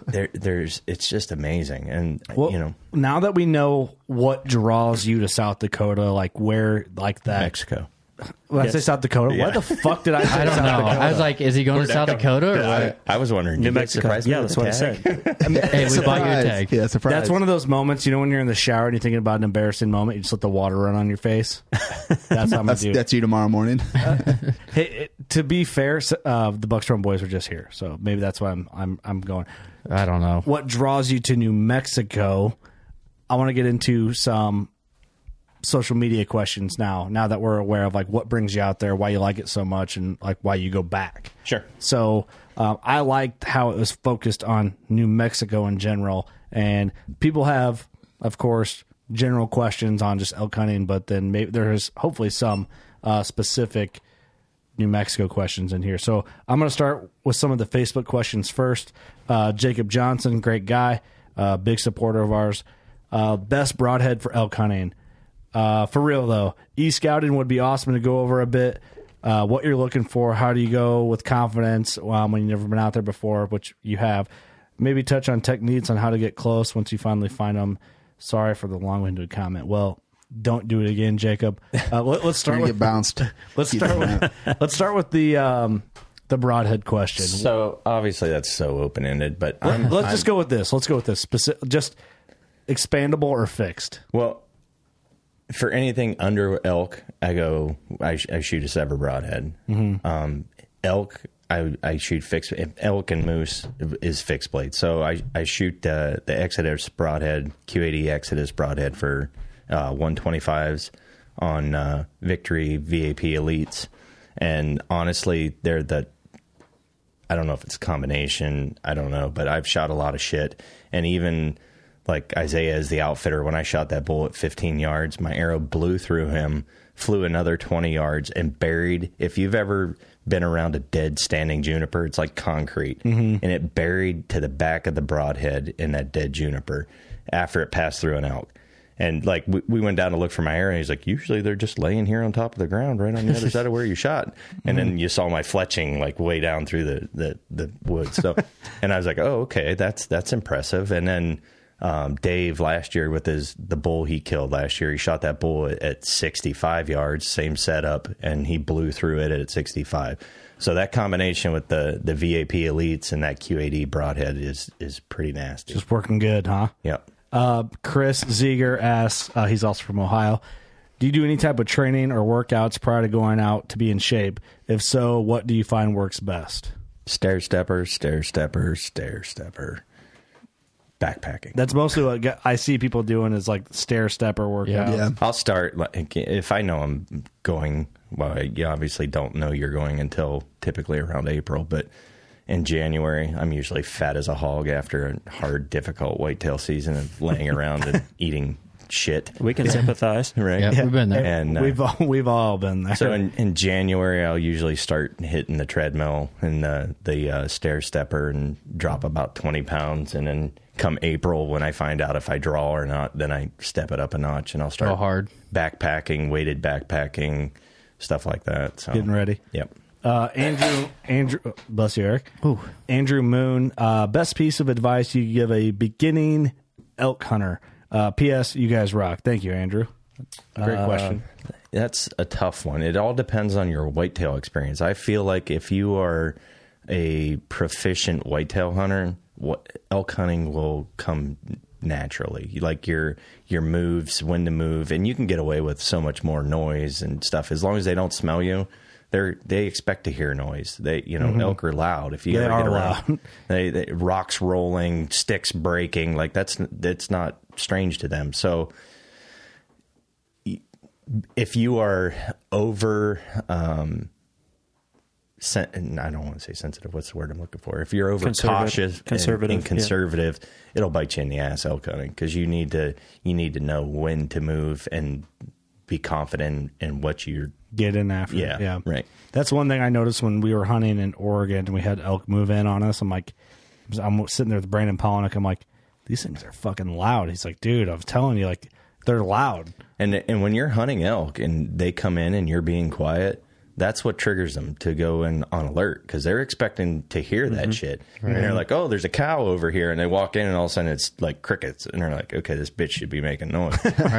It's just amazing. And Well, you know, now that we know what draws you to South Dakota, like where, like that. Mexico. When I say South Dakota, Yeah. what the fuck did I say? I don't South know. Dakota? I was like, is he going to South Dakota or Yeah, what? I was wondering. New did you get Mexico. surprised Yeah, with that's the what I tag? said. Hey, we bought you a tag. Yeah, surprise. That's one of those moments, you know, when you're in the shower and you're thinking about an embarrassing moment, you just let the water run on your face. That's what I'm gonna do. That's you tomorrow morning. Hey, to be fair, the Buckstrom boys were just here, so maybe that's why I'm going. I don't know. What draws you to New Mexico? I want to get into some social media questions now that we're aware of, like, what brings you out there, why you like it so much, and like why you go back. Sure. So I liked how it was focused on New Mexico in general, and people have, of course, general questions on just elk hunting, but then maybe there's hopefully some specific New Mexico questions in here. So I'm going to start with some of the Facebook questions first. Jacob Johnson, great guy, big supporter of ours. Best broadhead for elk hunting. For real, though, e-scouting would be awesome to go over a bit. What you're looking for, how do you go with confidence when you've never been out there before, which you have. Maybe touch on techniques on how to get close once you finally find them. Sorry for the long-winded comment. Well, don't do it again, Jacob. Let's start with Get bounced. let's start with the broadhead question. So obviously that's so open ended, but Let's just go with this. Let's go with this. Just expandable or fixed. Well, for anything under elk, I shoot a Sever broadhead. Mm-hmm. Elk, I shoot fixed. Elk and moose is fixed blade. So I shoot the Exodus broadhead, Q80 Exodus broadhead for 125s on Victory VAP Elites. And honestly, they're I don't know if it's a combination. I don't know, but I've shot a lot of shit. And even like Isaiah is the outfitter. When I shot that bull at 15 yards, my arrow blew through him, flew another 20 yards, and buried. If you've ever been around a dead standing juniper, it's like concrete. Mm-hmm. And it buried to the back of the broadhead in that dead juniper after it passed through an elk. And like we went down to look for my arrow, and he's like, usually they're just laying here on top of the ground right on the other side of where you shot. And then you saw my fletching like way down through the woods. So, and I was like, oh, okay, that's impressive. And then Dave last year with the bull he killed last year, he shot that bull at 65 yards, same setup, and he blew through it at 65. So that combination with the VAP Elites and that Q80 broadhead is pretty nasty. Just working good, huh? Yep. Chris Ziegler asks, he's also from Ohio, do you do any type of training or workouts prior to going out to be in shape? If so, what do you find works best? Stair stepper, backpacking. That's mostly what I see people doing is like stair stepper workouts. Yeah. I'll start like, if I know I'm going. Well, you obviously don't know you're going until typically around April, but in January, I'm usually fat as a hog after a hard, difficult whitetail season of laying around and eating shit. We can sympathize. Right? Yeah, we've been there. And we've all been there. so in January, I'll usually start hitting the treadmill and the stair stepper and drop about 20 pounds. And then come April, when I find out if I draw or not, then I step it up a notch and I'll start Go hard. backpacking, weighted backpacking, stuff like that. So Getting ready. Yep. Andrew, bless you, Eric. Ooh. Andrew Moon, best piece of advice you give a beginning elk hunter. P.S. You guys rock. Thank you, Andrew. Great question. That's a tough one. It all depends on your whitetail experience. I feel like if you are a proficient whitetail hunter, elk hunting will come naturally. Like your moves, when to move, and you can get away with so much more noise and stuff as long as they don't smell you. They expect to hear noise. Elk are loud. If you ever get around, they rocks rolling, sticks breaking, like that's not strange to them. So if you are over I don't want to say sensitive. What's the word I'm looking for? If you're over Conservative. cautious and conservative, it'll bite you in the ass elk hunting, because you need to know when to move and be confident in what you're Get in after. Yeah, right. That's one thing I noticed when we were hunting in Oregon and we had elk move in on us. I'm sitting there with Brandon Polnick. I'm like, these things are fucking loud. He's like, dude, I was telling you, like, they're loud. And when you're hunting elk and they come in and you're being quiet, that's what triggers them to go in on alert, because they're expecting to hear that shit. Right. And they're like, oh, there's a cow over here. And they walk in and all of a sudden it's like crickets. And they're like, okay, this bitch should be making noise.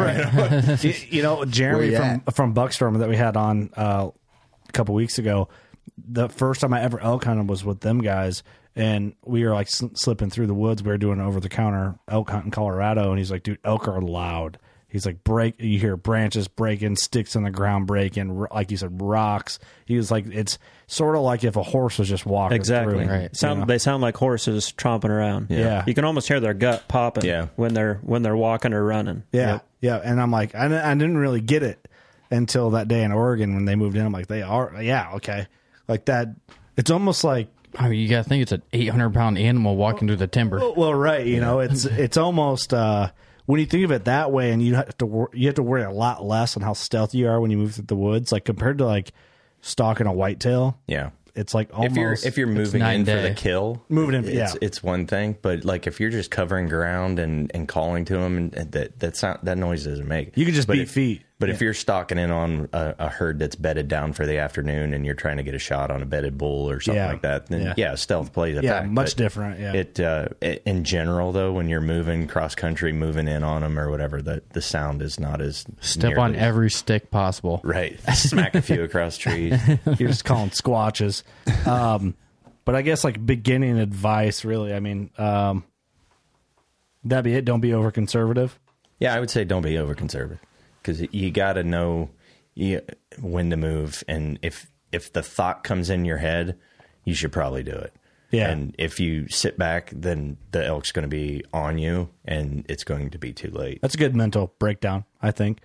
You know, Jeremy from Buckstorm that we had on a couple weeks ago, the first time I ever elk hunted was with them guys. And we were like slipping through the woods. We were doing an over-the-counter elk hunt in Colorado. And he's like, dude, elk are loud. He's like, you hear branches breaking, sticks in the ground breaking, like you said, rocks. He was like, it's sort of like if a horse was just walking exactly. through. Right. They sound like horses tromping around. Yeah. You can almost hear their gut popping when they're walking or running. Yeah. Yep. Yeah. And I'm like, I didn't really get it until that day in Oregon when they moved in. I'm like, they are. Yeah. Okay. Like that. It's almost like, I mean, you got to think it's an 800-pound animal walking through the timber. Well, right. You know, it's almost, when you think of it that way, and you have to worry a lot less on how stealthy you are when you move through the woods, like compared to like stalking a whitetail. Yeah, it's like almost if you're moving in for the kill, it's one thing. But like if you're just covering ground and calling to them, and that noise doesn't make. You can just beat feet. But if you're stalking in on a herd that's bedded down for the afternoon, and you're trying to get a shot on a bedded bull or something like that, then stealth plays a fact. Much different. Yeah, it in general though, when you're moving cross country, moving in on them or whatever, the sound is not as step on every stick possible. Right, smack a few across trees. You're just calling squatches. But I guess like beginning advice, really. I mean, that'd be it. Don't be over conservative. Yeah, I would say don't be over conservative. Because you got to know when to move, and if the thought comes in your head, you should probably do it. Yeah. And if you sit back, then the elk's going to be on you, and it's going to be too late. That's a good mental breakdown, I think.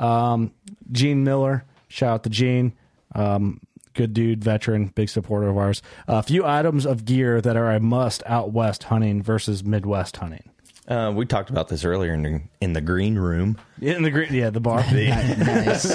Gene Miller, shout out to Gene. Good dude, veteran, big supporter of ours. A few items of gear that are a must out west hunting versus Midwest hunting. We talked about this earlier in the green room. In the green, the bar. Nice.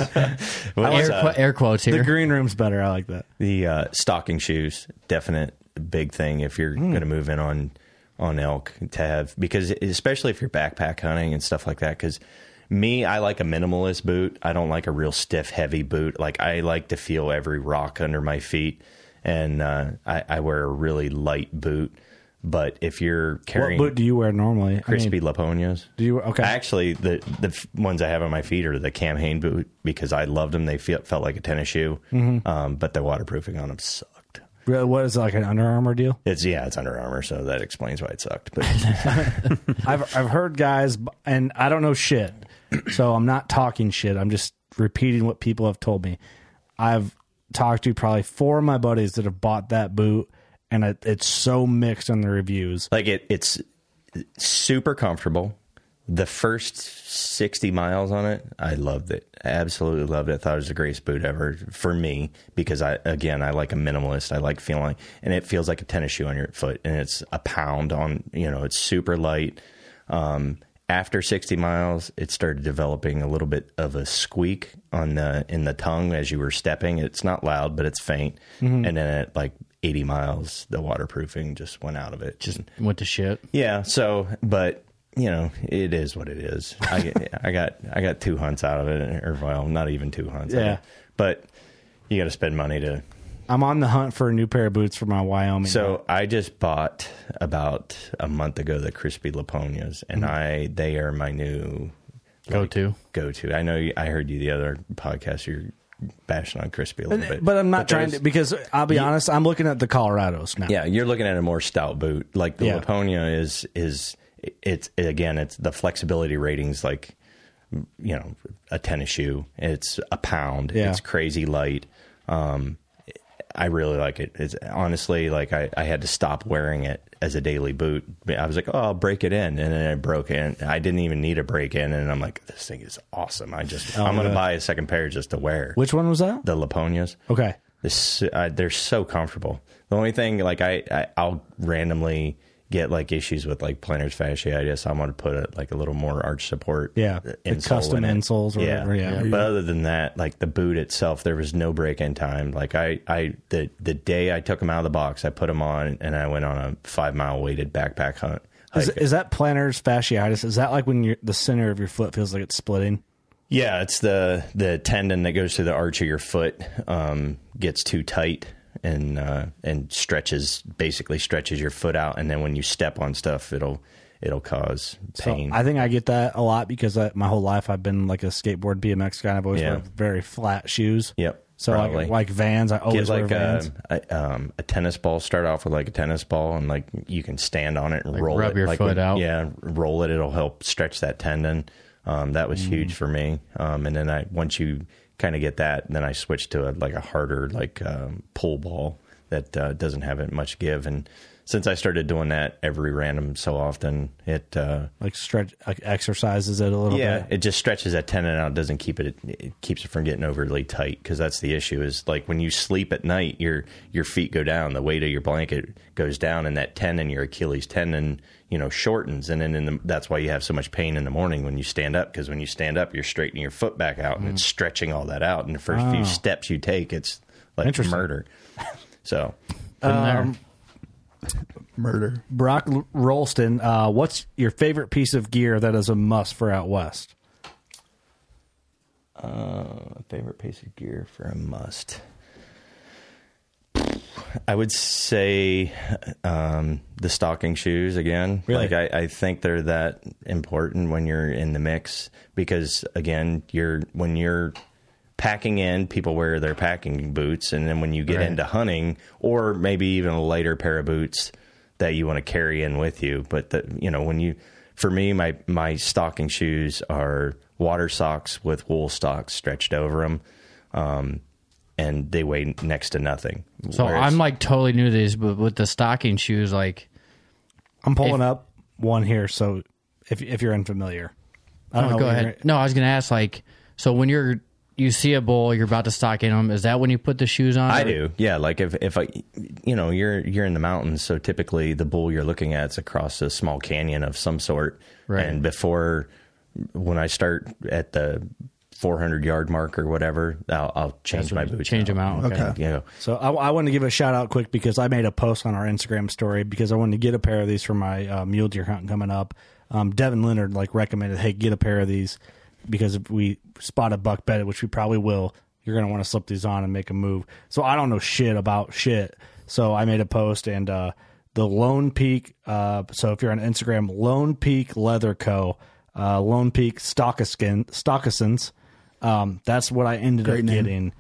Air quotes here. The green room's better. I like that. The stocking shoes, definite big thing if you're going to move in on elk to have, because especially if you're backpack hunting and stuff like that. Because I like a minimalist boot. I don't like a real stiff, heavy boot. Like I like to feel every rock under my feet, and I wear a really light boot. But if you're carrying... What boot do you wear normally? Crispy Laponias. Do you? Okay. Actually, the ones I have on my feet are the Cam Hain boot, because I loved them. They felt like a tennis shoe, but the waterproofing on them sucked. What is it, like an Under Armour deal? It's Under Armour, so that explains why it sucked. But I've heard guys, and I don't know shit, so I'm not talking shit. I'm just repeating what people have told me. I've talked to probably 4 of my buddies that have bought that boot, and it's so mixed in the reviews. Like it's super comfortable. The first 60 miles on it, I loved it. I absolutely loved it. I thought it was the greatest boot ever for me, because I like a minimalist. I like feeling, and it feels like a tennis shoe on your foot, and it's a pound on, it's super light. After 60 miles, it started developing a little bit of a squeak in the tongue as you were stepping. It's not loud, but it's faint. And then at like 80 miles, the waterproofing just went out of it. Just went to shit. Yeah. So, but it is what it is. I got 2 hunts out of it, or well, not even 2 hunts. Yeah. But you got to spend money to. I'm on the hunt for a new pair of boots for my Wyoming. So I just bought about a month ago the Crispy Laponias, and they are my new go-to. I know I heard you the other podcast. You're bashing on Crispy a little bit, but I'm not trying to, because I'll be honest, I'm looking at the Colorados now. Yeah, you're looking at a more stout boot. Like the Laponia is it's the flexibility ratings like a tennis shoe. It's a pound. Yeah. It's crazy light. I really like it. It's honestly like I had to stop wearing it as a daily boot. I was like, I'll break it in, and then I broke it. I didn't even need a break in, and I'm like, this thing is awesome. I'm going to buy a second pair just to wear. Which one was that? The Laponias. Okay. They're so comfortable. The only thing, like I'll randomly get like issues with like plantar fasciitis. I want to put a little more arch support. Yeah, the custom insoles or whatever. Yeah. But other than that, like the boot itself, there was no break-in time. Like the day I took them out of the box, I put them on and I went on a 5-mile weighted backpack hunt. Is that plantar fasciitis? Is that like when the center of your foot feels like it's splitting? Yeah, it's the tendon that goes through the arch of your foot gets too tight and stretches your foot out, and then when you step on stuff, it'll cause pain. So I think I get that a lot because my whole life I've been like a skateboard BMX guy. I've always wear very flat shoes. Yep. So like Vans, I always wear Vans. A tennis ball. Start off with like a tennis ball, and like you can stand on it and roll rub it. Your foot out. Yeah, roll it. It'll help stretch that tendon. That was huge for me. And then once you kind of get that, then I switched to a harder pull ball that doesn't have it much give. And since I started doing that every random so often, it exercises it a little bit. Yeah, it just stretches that tendon out. Doesn't keep it. It keeps it from getting overly tight, because that's the issue. Is like when you sleep at night, your feet go down, the weight of your blanket goes down, and that tendon, your Achilles tendon, shortens, and then that's why you have so much pain in the morning when you stand up, because when you stand up, you're straightening your foot back out, and it's stretching all that out. And the first few steps you take, it's like murder. So, murder. Brock Rolston, what's your favorite piece of gear that is a must for out west? Favorite piece of gear for a must. I would say the stocking shoes again. Really? Like I think they're that important when you're in the mix, because again, when you're packing in, people wear their packing boots, and then when you get into hunting, or maybe even a lighter pair of boots that you want to carry in with you. But for me, my stocking shoes are water socks with wool socks stretched over them. And they weigh next to nothing. So I'm like totally new to these, but with the stocking shoes, like I'm pulling up one here. So if you're unfamiliar, I don't know. Go ahead. No, I was going to ask, like, so when you see a bull, you're about to stock in them. Is that when you put the shoes on? I do. Yeah. Like if I, you're in the mountains. So typically the bull you're looking at is across a small canyon of some sort. Right. And when I start at the 400-yard mark or whatever, I'll change my boots. Change them out. Okay. So I want to give a shout out quick, because I made a post on our Instagram story because I wanted to get a pair of these for my mule deer hunting coming up. Devin Leonard recommended, hey, get a pair of these, because if we spot a buck bedded, which we probably will, you're going to want to slip these on and make a move. So I don't know shit about shit. So I made a post, and the Lone Peak, so if you're on Instagram, Lone Peak Leather Co., Lone Peak Stockisons, that's what I ended up getting.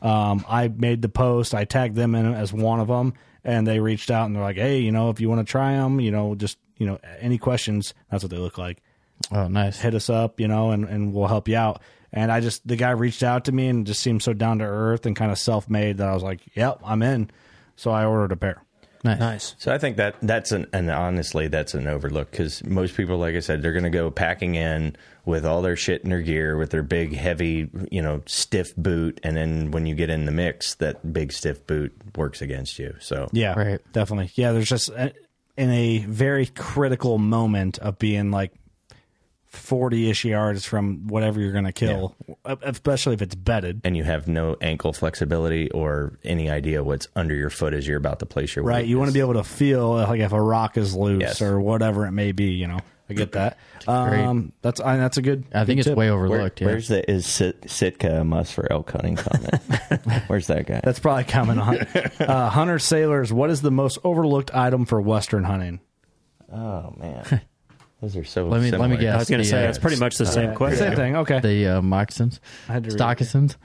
I made the post. I tagged them in as one of them, and they reached out and they're like, hey, if you want to try them, just, any questions, that's what they look like. Oh, nice. Hit us up, and we'll help you out. And the guy reached out to me and just seemed so down to earth and kind of self-made that I was like, yep, I'm in. So I ordered a pair. Nice. So I think that's honestly, that's an overlook, because most people, like I said, they're going to go packing in with all their shit in their gear, with their big, heavy, stiff boot. And then when you get in the mix, that big, stiff boot works against you. So yeah, right. Definitely. Yeah. There's just in a very critical moment of being like 40-ish yards from whatever you're going to kill, especially if it's bedded. And you have no ankle flexibility or any idea what's under your foot as you're about to place your weight. Right. You want to be able to feel like if a rock is loose or whatever it may be, I get that. That's a good I think it's tip. way overlooked. Where's is Sitka a must for elk hunting comment? Where's that guy? That's probably coming on. Hunter Sailors, what is the most overlooked item for Western hunting? Oh, man. Those are so let me guess. I was going to say, it's pretty much the same question. Same thing, okay. The moccasins? Stockisons?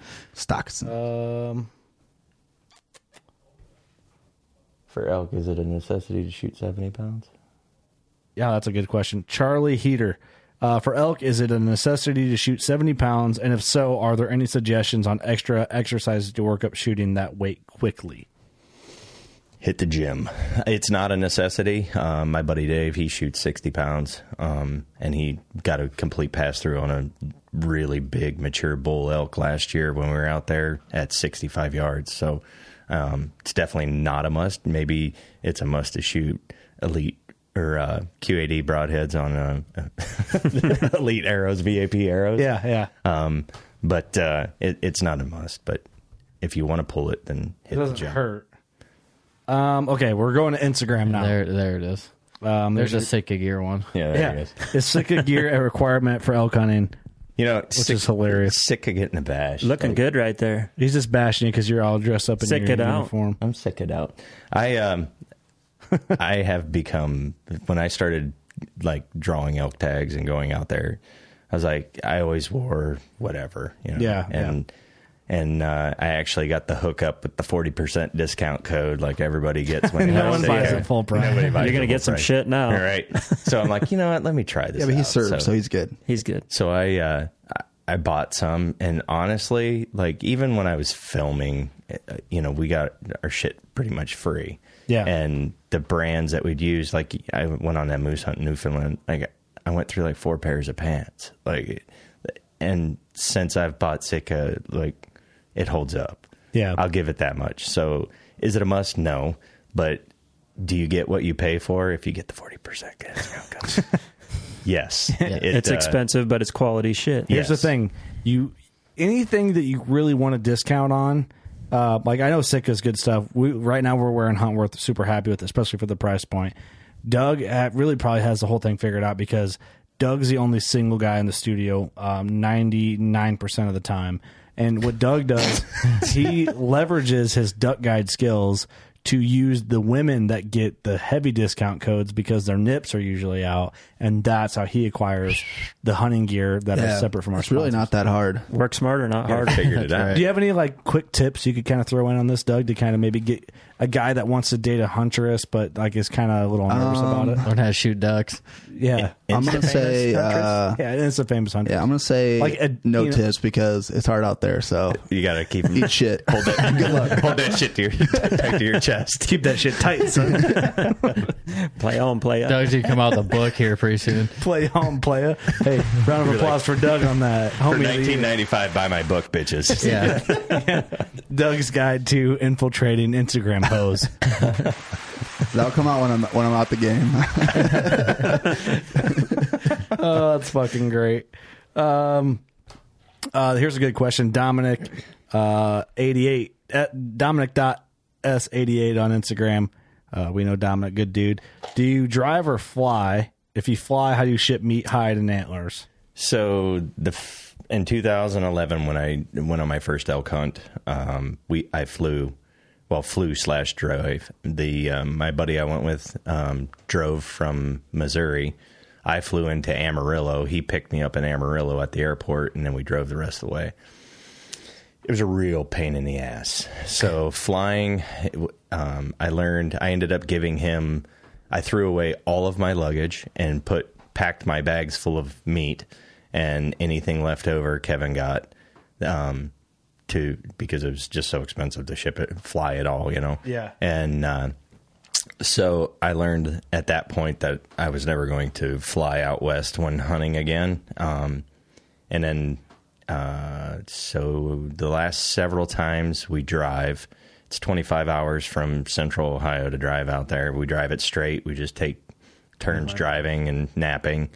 For elk, is it a necessity to shoot 70 pounds? Yeah, that's a good question. Charlie Heater. For elk, is it a necessity to shoot 70 pounds? And if so, are there any suggestions on extra exercises to work up shooting that weight quickly? Hit the gym. It's not a necessity. My buddy Dave, he shoots 60 pounds, and he got a complete pass-through on a really big, mature bull elk last year when we were out there at 65 yards. So It's definitely not a must. Maybe it's a must to shoot elite or QAD broadheads on elite arrows, VAP arrows. Yeah. But it's not a must. But if you want to pull it, then hit It the doesn't jump. hurt. Okay, we're going to Instagram now. There it is. There's a Sitka gear one. Yeah, there it is. Is Sitka gear a requirement for elk hunting? You know, Which is hilarious. Sick of getting a bash. Looking good right there. He's just bashing you because you're all dressed up in Sick your it out. uniform. I'm sick it out. I have become, when I started like drawing elk tags and going out there, I was like, I always wore whatever, you know. Yeah, And I actually got the hookup with the 40% discount code like everybody gets when No one buys it full price. Nobody buys You're going it to get full some price. shit now. All right. So I'm like, you know what? Let me try this Yeah, but he's out. served, so he's good. He's good. So I bought some, and honestly, like even when I was filming, you know, we got our shit pretty much free. Yeah. And the brands that we'd use, like I went on that moose hunt in Newfoundland, like I went through like 4 pairs of pants, like, and since I've bought Sitka, like it holds up. Yeah. I'll give it that much. So is it a must? No. But do you get what you pay for if you get the 40% discount? Yes. It's expensive, but it's quality shit. Here's the thing: anything that you really want to discount on, like I know Sitka's good stuff. Right now we're wearing Huntworth, super happy with it, especially for the price point. Doug really probably has the whole thing figured out because Doug's the only single guy in the studio 99% of the time. And what Doug does, he leverages his duck guide skills to use the women that get the heavy discount codes because their nips are usually out, and that's how he acquires the hunting gear that is separate from our It's really sponsors. not that hard. Work smarter, not harder. Figured it out. Do you have any like quick tips you could kind of throw in on this, Doug, to kind of maybe get a guy that wants to date a huntress but like is kind of a little nervous about it? Learn how to shoot ducks. Yeah, I'm gonna say, yeah, it's a famous huntress. I'm gonna say Like no you know- tips because it's hard out there. So You got to keep eat shit. hold that shit to tight to your chest. Keep that shit tight, son. Play on, play up. Doug's gonna come out with a book here pretty soon. Play on, playa. Hey, round of applause for Doug on that. For Homie of the year. 1995, buy my book, bitches. Yeah. Doug's Guide to Infiltrating Instagram Hoes. That'll come out when I'm out the game. Oh, that's fucking great. Here's a good question. Dominic 88 at Dominic.s88 on Instagram. We know Dominic, good dude. Do you drive or fly? If you fly, how do you ship meat, hide, and antlers? So in 2011, when I went on my first elk hunt, I flew/drove. My buddy I went with drove from Missouri. I flew into Amarillo. He picked me up in Amarillo at the airport, and then we drove the rest of the way. It was a real pain in the ass. So flying, I ended up giving him. I threw away all of my luggage and packed my bags full of meat, and anything left over Kevin got because it was just so expensive to fly it all, you know. Yeah. And so I learned at that point that I was never going to fly out west when hunting again. And then so the last several times we drive. It's 25 hours from Central Ohio to drive out there. We drive it straight. We just take turns driving and napping.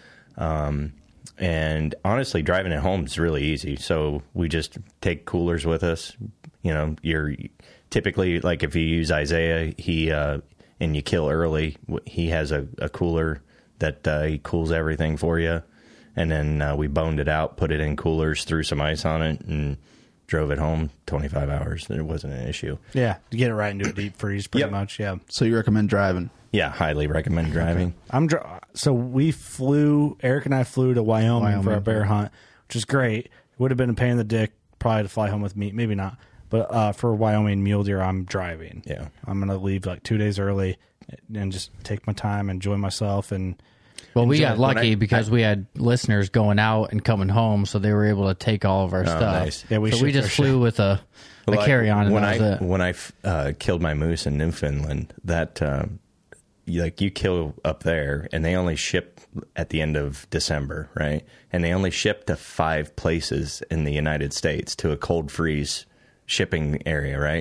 And honestly, driving at home is really easy. So we just take coolers with us. You know, you're typically, like if you use Isaiah, and you kill early, he has a cooler that he cools everything for you. And then we boned it out, put it in coolers, threw some ice on it, and drove it home 25 hours. It wasn't an issue. Yeah, to get it right into a deep freeze, pretty Yep. much. Yeah. So you recommend driving? Yeah, highly recommend driving. So Eric and I flew to Wyoming for a bear hunt, which is great. It would have been a pain in the dick probably to fly home with me, maybe not. But for Wyoming mule deer, I'm driving. Yeah. I'm going to leave like 2 days early and just take my time, enjoy myself, and Well, we enjoy got it. lucky because we had listeners going out and coming home, so they were able to take all of our stuff. Nice. Yeah, we so we shipped just our flew with a carry-on, and when that was it. When I killed my moose in Newfoundland, that you kill up there, and they only ship at the end of December, right? And they only ship to 5 places in the United States to a cold freeze shipping area, right?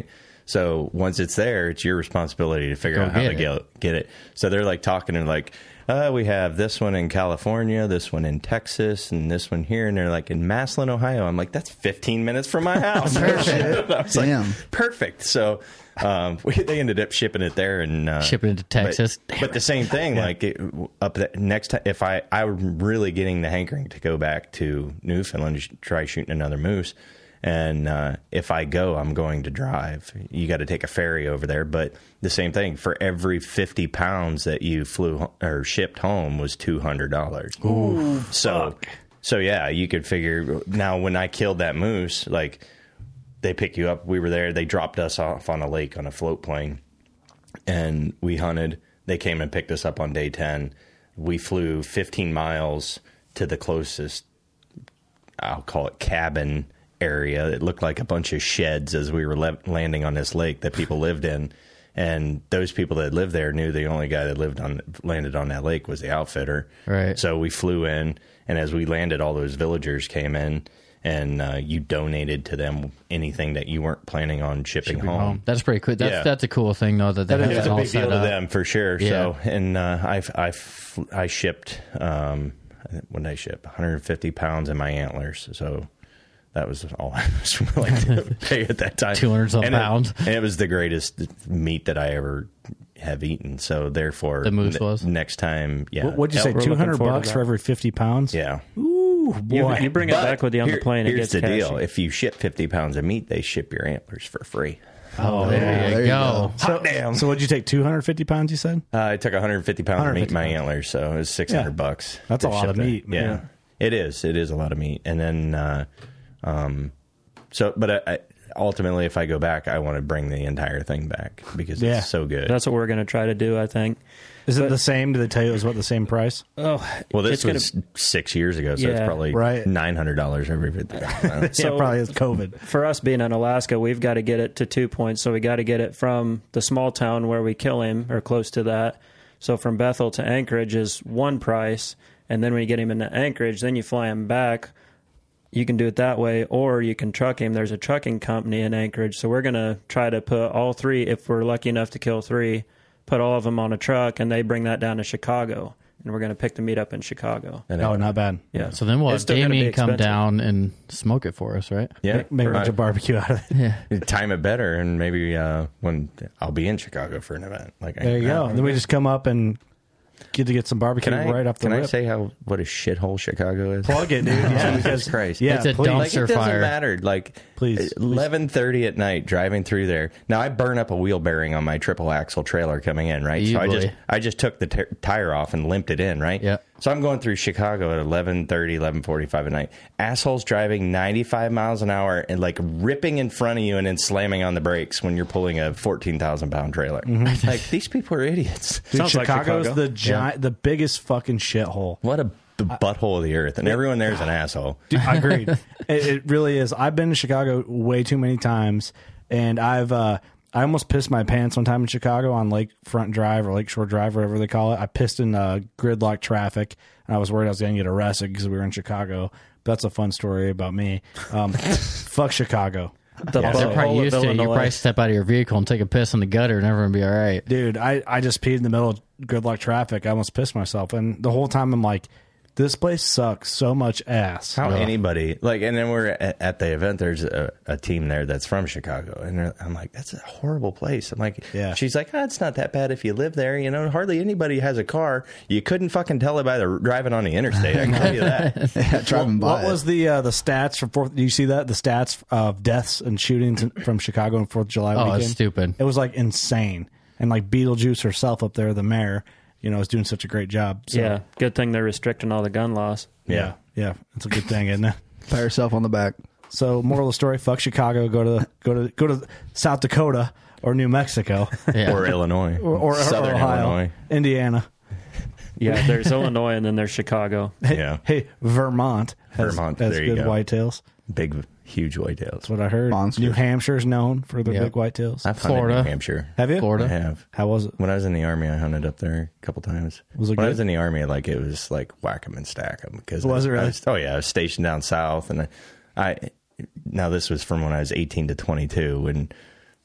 So once it's there, it's your responsibility to figure out how to get it. So they're like talking and like, we have this one in California, this one in Texas, and this one here. And they're like, in Massillon, Ohio. I'm like, that's 15 minutes from my house. Perfect. I was like, perfect. So they ended up shipping it there and shipping it to Texas. But the same thing, like next time, if I'm really getting the hankering to go back to Newfoundland to try shooting another moose. And if I go, I'm going to drive. You got to take a ferry over there. But the same thing, for every 50 pounds that you flew or shipped home was $200. Ooh, so yeah, you could figure. Now, when I killed that moose, like they pick you up. We were there. They dropped us off on a lake on a float plane, and we hunted. They came and picked us up on day 10. We flew 15 miles to the closest, I'll call it cabin area. It looked like a bunch of sheds as we were landing on this lake that people lived in, and those people that lived there knew the only guy that landed on that lake was the outfitter. Right. So we flew in, and as we landed, all those villagers came in, and you donated to them anything that you weren't planning on shipping home. That's pretty cool. That's a cool thing, though. That is a big deal to them for sure. Yeah. So, and I shipped. When did I ship? 150 pounds in my antlers. So. That was all I was willing to pay at that time. 200-some pounds. And it was the greatest meat that I ever have eaten. So therefore, the moose was next time. Yeah, what'd you say? $200 for every 50 pounds? Yeah. Ooh, boy! You bring it back with you on the plane. Here's the cashy. deal: if you ship 50 pounds of meat, they ship your antlers for free. Oh, there you go. Hot damn! So what'd you take? 250 pounds? You said? I took 150 pounds of meat in my antlers, so it was $600. That's a lot of meat, man. Yeah, it is. It is a lot of meat, and then. But ultimately, if I go back, I want to bring the entire thing back because it's so good. That's what we're going to try to do, I think. Is it the same? Do they tell you it was about the same price? Oh, well, this was 6 years ago, so it's probably $900 every 50 pounds. So probably it's COVID. For us being in Alaska, we've got to get it to 2 points. So we got to get it from the small town where we kill him or close to that. So from Bethel to Anchorage is one price. And then when you get him into Anchorage, then you fly him back. You can do it that way, or you can truck him. There's a trucking company in Anchorage. So we're going to try to put all three, if we're lucky enough to kill three, put all of them on a truck, and they bring that down to Chicago. And we're going to pick the meat up in Chicago. Oh, not bad. Yeah. So then we'll have Damien come down and smoke it for us, right? Yeah. Make a bunch of barbecue out of it. Yeah. Time it better, and maybe when I'll be in Chicago for an event. There you go. Then we just come up and get some barbecue right off the rip. Can I say what a shithole Chicago is? Plug it, dude. Yeah, Jesus Christ. Yeah, it's a dumpster it doesn't fire. matter. Please. 11:30 at night, driving through there. Now I burn up a wheel bearing on my triple axle trailer coming in, right? So I just took the tire off and limped it in, right? Yeah. So I'm going through Chicago at 11:30, 11:45 at night. Assholes driving 95 miles an hour and ripping in front of you and then slamming on the brakes when you're pulling a 14,000 pound trailer. Mm-hmm. These people are idiots. Dude, Chicago's the biggest fucking shithole. What the butthole of the earth, and everyone there's an asshole. Dude, I agree. It really is. I've been to Chicago way too many times, and I almost pissed my pants one time in Chicago on Lakefront Drive or Lakeshore Drive, whatever they call it. I pissed in gridlock traffic, and I was worried I was going to get arrested because we were in Chicago. But that's a fun story about me. Fuck Chicago. They're probably used to it. You probably step out of your vehicle and take a piss in the gutter and everyone will be all right. Dude, I just peed in the middle of gridlock traffic. I almost pissed myself. And the whole time I'm like, this place sucks so much ass. How anybody and then we're at the event. There's a team there that's from Chicago, and I'm like, that's a horrible place. I'm like, yeah. She's like, it's not that bad if you live there. Hardly anybody has a car. You couldn't fucking tell it by the driving on the interstate. I can tell you that. Driving by. What was the stats for Fourth? Do you see that the stats of deaths and shootings from Chicago on 4th of July weekend? Oh, it's stupid. It was insane, and Beetlejuice herself up there, the mayor. Is doing such a great job. So. Yeah, good thing they're restricting all the gun laws. Yeah, it's a good thing, isn't it? Pat yourself on the back. So, moral of the story: fuck Chicago. Go to South Dakota or New Mexico, or Illinois, or Southern Ohio, Illinois, Indiana. Yeah, there's Illinois and then there's Chicago. Hey, Vermont has good whitetails. Big, huge whitetails. That's what I heard. Monsters. New Hampshire's known for their big whitetails. I've hunted Florida. New Hampshire. Have you? Florida. I have. How was it? When I was in the Army, I hunted up there a couple times. Was it when I good? was in the Army, it was like whack 'em and stack 'em. Was it really? I was stationed down south, and now this was from when I was 18 to 22, and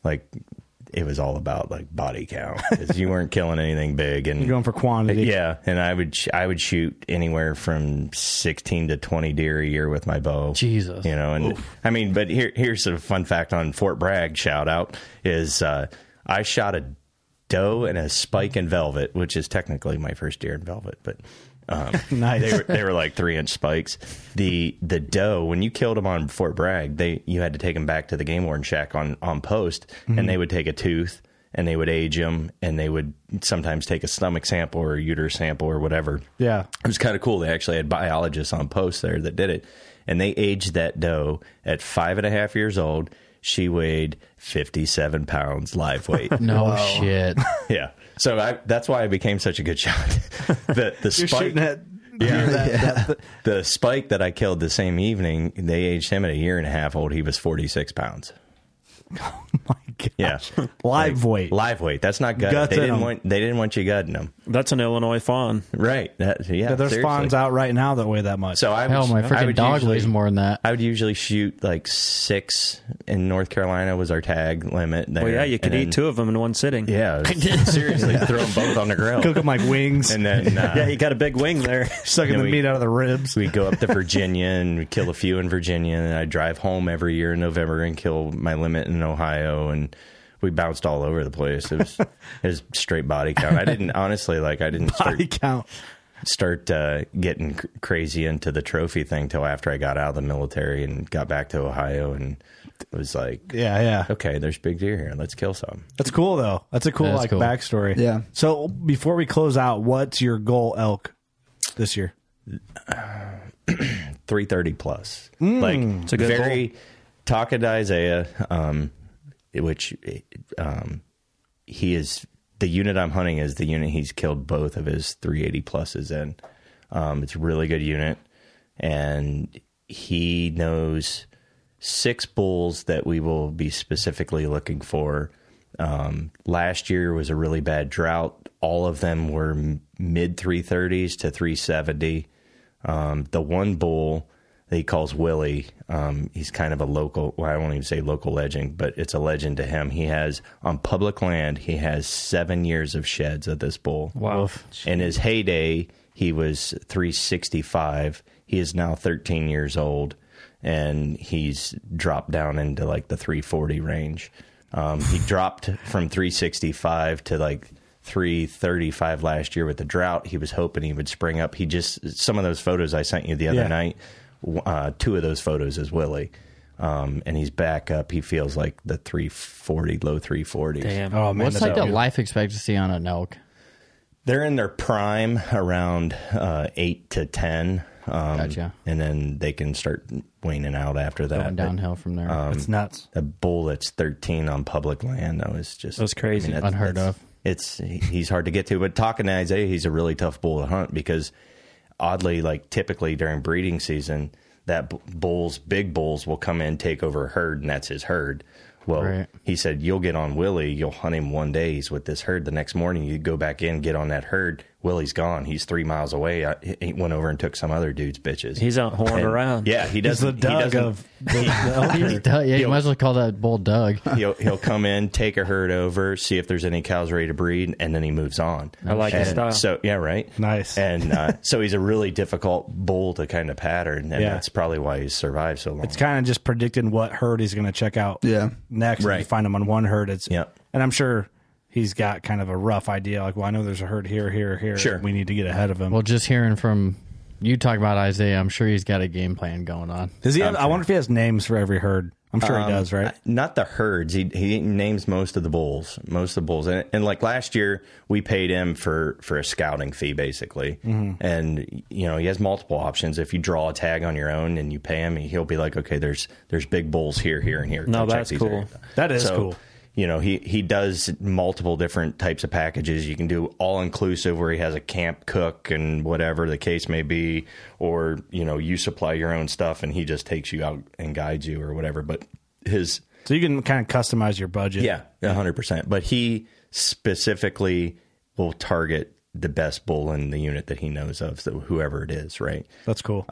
like it was all about like body count, 'cause you weren't killing anything big, and You're going for quantity. yeah. And I would shoot anywhere from 16 to 20 deer a year with my bow. Jesus. You know, and I mean, but here's a fun fact on Fort Bragg. Shout out is I shot a doe and a spike in velvet, which is technically my first deer in velvet, but. Nice. They were like 3-inch spikes. The doe, when you killed them on Fort Bragg, you had to take them back to the game warden shack on post, and they would take a tooth and they would age them, and they would sometimes take a stomach sample or a uterus sample or whatever. Yeah. It was kind of cool. They actually had biologists on post there that did it, and they aged that doe at 5.5 years old. She weighed 57 pounds live weight. No shit. Yeah. So that's why I became such a good shot. The You're spike, shooting at the spike that I killed the same evening, they aged him at 1.5 years old. He was 46 pounds. Oh my gosh. Yeah. Live weight. Live weight. That's not gut. Guts They in didn't 'em. want you gutting them. That's an Illinois fawn. Right. Yeah. There's seriously. spawns out right now that weigh that much. So I Hell, my I freaking would dog usually- weighs more than that. I would usually shoot like 6 in North Carolina was our tag limit. There. Well, yeah, you could And eat 2 of them in one sitting. Yeah. Seriously. Throw them both on the grill. cook them like wings. And then Yeah, you got a big wing there. sucking the meat out of the ribs. we go up to Virginia and we kill a few in Virginia, and I drive home every year in November and kill my limit in Ohio, and we bounced all over the place. It was straight body count. I didn't Body count. start getting crazy into the trophy thing till after I got out of the military and got back to Ohio, and it was like, Yeah. okay, there's big deer here. Let's kill some. That's cool though. That's a cool That's cool. backstory. Yeah. So before we close out, what's your goal elk this year? 330 plus. Like It's a good very talking to Isaiah, which he is the unit I'm hunting is the unit he's killed both of his 380 pluses in. It's a really good unit, and he knows 6 bulls that we will be specifically looking for. Last year was a really bad drought. All of them were mid 330s to 370. The one bull that he calls Willie, he's kind of a local, well, I won't even say local legend, but it's a legend to him. He has, on public land, he has 7 years of sheds of this bull. Wow. In his heyday, he was 365. He is now 13 years old, and he's dropped down into like the 340 range. He dropped from 365 to like 335 last year with the drought. He was hoping he would spring up. Some of those photos I sent you the other night, 2 of those photos is Willie. And he's back up. He feels like the 340, low 340s. Damn. Oh man, What's that's like the beautiful. life expectancy on an elk? They're in their prime around 8 to 10. Gotcha. And then they can start waning out after that. Going downhill from there. It's nuts. A bull that's 13 on public land, though, is just That's crazy. Unheard of. He's hard to get to. But talking to Isaiah, he's a really tough bull to hunt because, oddly, like typically during breeding season, that big bulls will come in, take over a herd, and that's his herd. Well, Right. he said, you'll get on Willie, you'll hunt him one day, he's with this herd. The next morning, you go back in, get on that herd, Willie's gone. He's 3 miles away. He went over and took some other dude's bitches. He's out horning around. Yeah, he He's the doesn't. Doug of the elk herd. Yeah, you might as well call that bull Doug. He'll come in, take a herd over, see if there's any cows ready to breed, and then he moves on. I like his style. So yeah, right. Nice. And so he's a really difficult bull to kind of pattern, and that's probably why he's survived so long. It's kind of just predicting what herd he's going to check out next. Right. If you find him on one herd, it's Yep. and I'm sure he's got kind of a rough idea. Like, well, I know there's a herd here, here, here. Sure. We need to get ahead of him. Well, just hearing from you talk about Isaiah, I'm sure he's got a game plan going on. Does he have, I wonder if he has names for every herd. I'm sure he does, right? Not the herds. He names most of the bulls. And like last year, we paid him for a scouting fee, basically. Mm-hmm. And he has multiple options. If you draw a tag on your own and you pay him, he'll be like, okay, there's big bulls here, and here. No, Go check that's these cool. areas. That is So, cool. He does multiple different types of packages. You can do all inclusive where he has a camp cook and whatever the case may be, or you supply your own stuff and he just takes you out and guides you or whatever. But So you can kind of customize your budget. yeah, 100%. But he specifically will target the best bull in the unit that he knows of, so whoever it is, right? That's cool.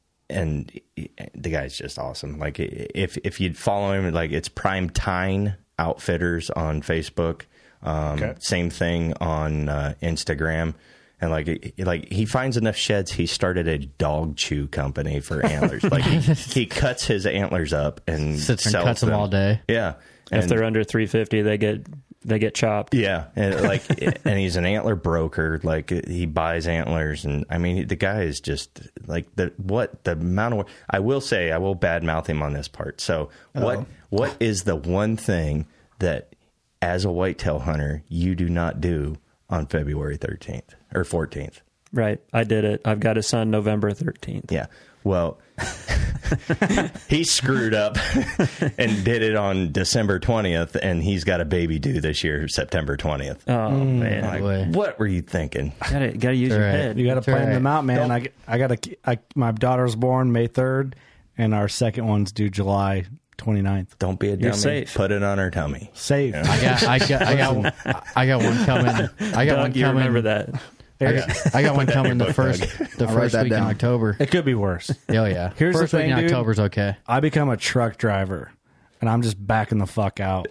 And the guy's just awesome. Like if you'd follow him, like it's Prime Tine Outfitters on Facebook. Same thing on Instagram. And like he finds enough sheds, he started a dog chew company for antlers. Like he cuts his antlers up and sits and sells cuts them all day. Yeah, If they're under 350, they get chopped. Yeah, and and he's an antler broker. Like he buys antlers, and I mean the guy is just like the amount of work. I will say I will badmouth him on this part. So what is the one thing that as a whitetail hunter you do not do on February 13th or 14th? Right. I did it. I've got a son November 13th. Yeah. Well, he screwed up and did it on December 20th, and he's got a baby due this year, September 20th. Oh, man. Like, what were you thinking? Gotta use your head. You got to plan them out, man. My daughter's born May 3rd, and our second one's due July 29th. Don't be a dummy. You're safe. Put it on her tummy. Safe. Yeah. I got one coming. I got Doug, one you coming. remember that. I got one coming the first write that week in down. October. It could be worse. Oh yeah. Here's first the week thing, in dude. October's okay. I become a truck driver, and I'm just backing the fuck out.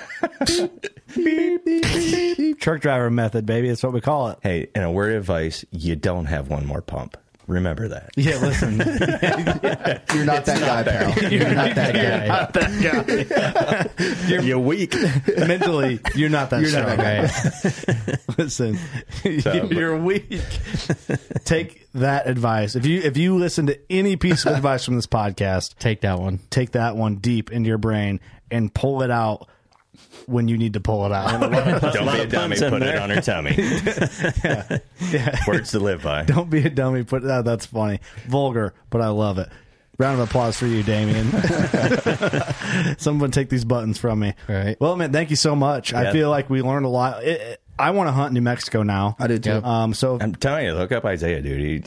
Truck driver method, baby. That's what we call it. Hey, and a word of advice, you don't have one more pump. Remember that. Yeah, listen. You're not that guy, pal. You're not that guy. Not that guy. You're weak. Mentally, you're not that strong. Right. Listen, you're weak. Take that advice. If you listen to any piece of advice from this podcast, Take that one. take that one deep into your brain and pull it out when you need to pull it out. Don't be a dummy. in Put it there. on her tummy. Words to live by. Don't be a dummy. Put that. That's funny. Vulgar, but I love it. Round of applause for you, Damien. Someone take these buttons from me. All right. Well, man, thank you so much. I Yeah. feel like we learned a lot. I want to hunt New Mexico now. I did too. Yep. So I'm telling you, look up Isaiah, dude.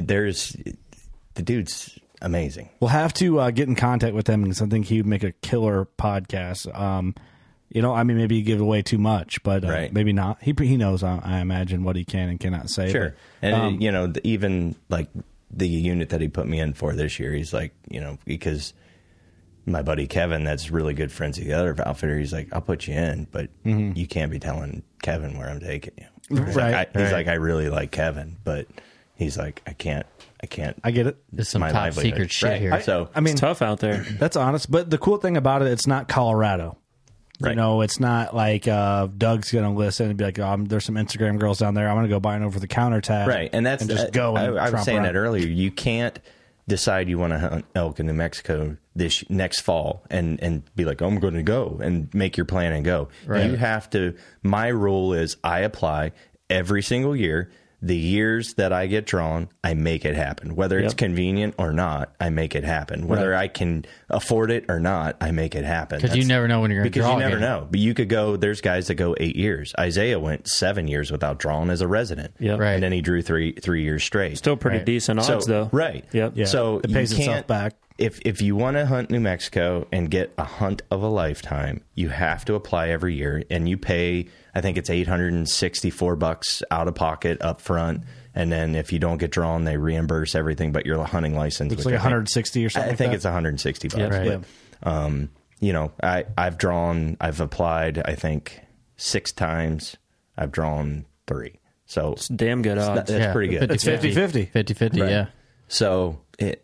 The dude's amazing. we'll have to get in contact with him because I think he would make a killer podcast. I mean, maybe he give away too much, but Right. maybe not. He knows, I imagine, what he can and cannot say. Sure. But, And, even like the unit that he put me in for this year, he's like, because my buddy Kevin, that's really good friends with the other outfitter, he's like, I'll put you in, but you can't be telling Kevin where I'm taking you. He's Right. like, I really like Kevin, but he's like, I can't. I get it. There's some my top livelihood. secret shit Right. here. So I mean, It's tough out there. that's honest. But the cool thing about it, it's not Colorado. Right. It's not like Doug's going to listen and be like, there's some Instagram girls down there. I'm going to go buy an over-the-counter tab. Right, and that's just go. And I was tromp saying around. that earlier. You can't decide you want to hunt elk in New Mexico this next fall and be like, I'm going to go and make your plan and go. Right. You have to. My rule is I apply every single year. The years that I get drawn, I make it happen. Whether it's Yep. convenient or not, I make it happen. Whether I can afford it or not, I make it happen. Because you That's- never know when you're going to because draw you never again. know. But you could go. There's guys that go 8 years. Isaiah went 7 years without drawing as a resident. Yep. Right. And then he drew three years straight. Still pretty Right. decent odds, though. Right. Yep. Yeah. So It pays you itself can't, back. If you want to hunt New Mexico and get a hunt of a lifetime, you have to apply every year, and you pay. I think it's $864 out of pocket up front, and then if you don't get drawn, they reimburse everything but your hunting license. It's which like I think- 160 or something. I think like it's $160. Yeah, right. But, I've applied, I think 6 times. I've drawn 3. So It's damn good odds. that's pretty good. It's 50-50. 50-50, Right. yeah. So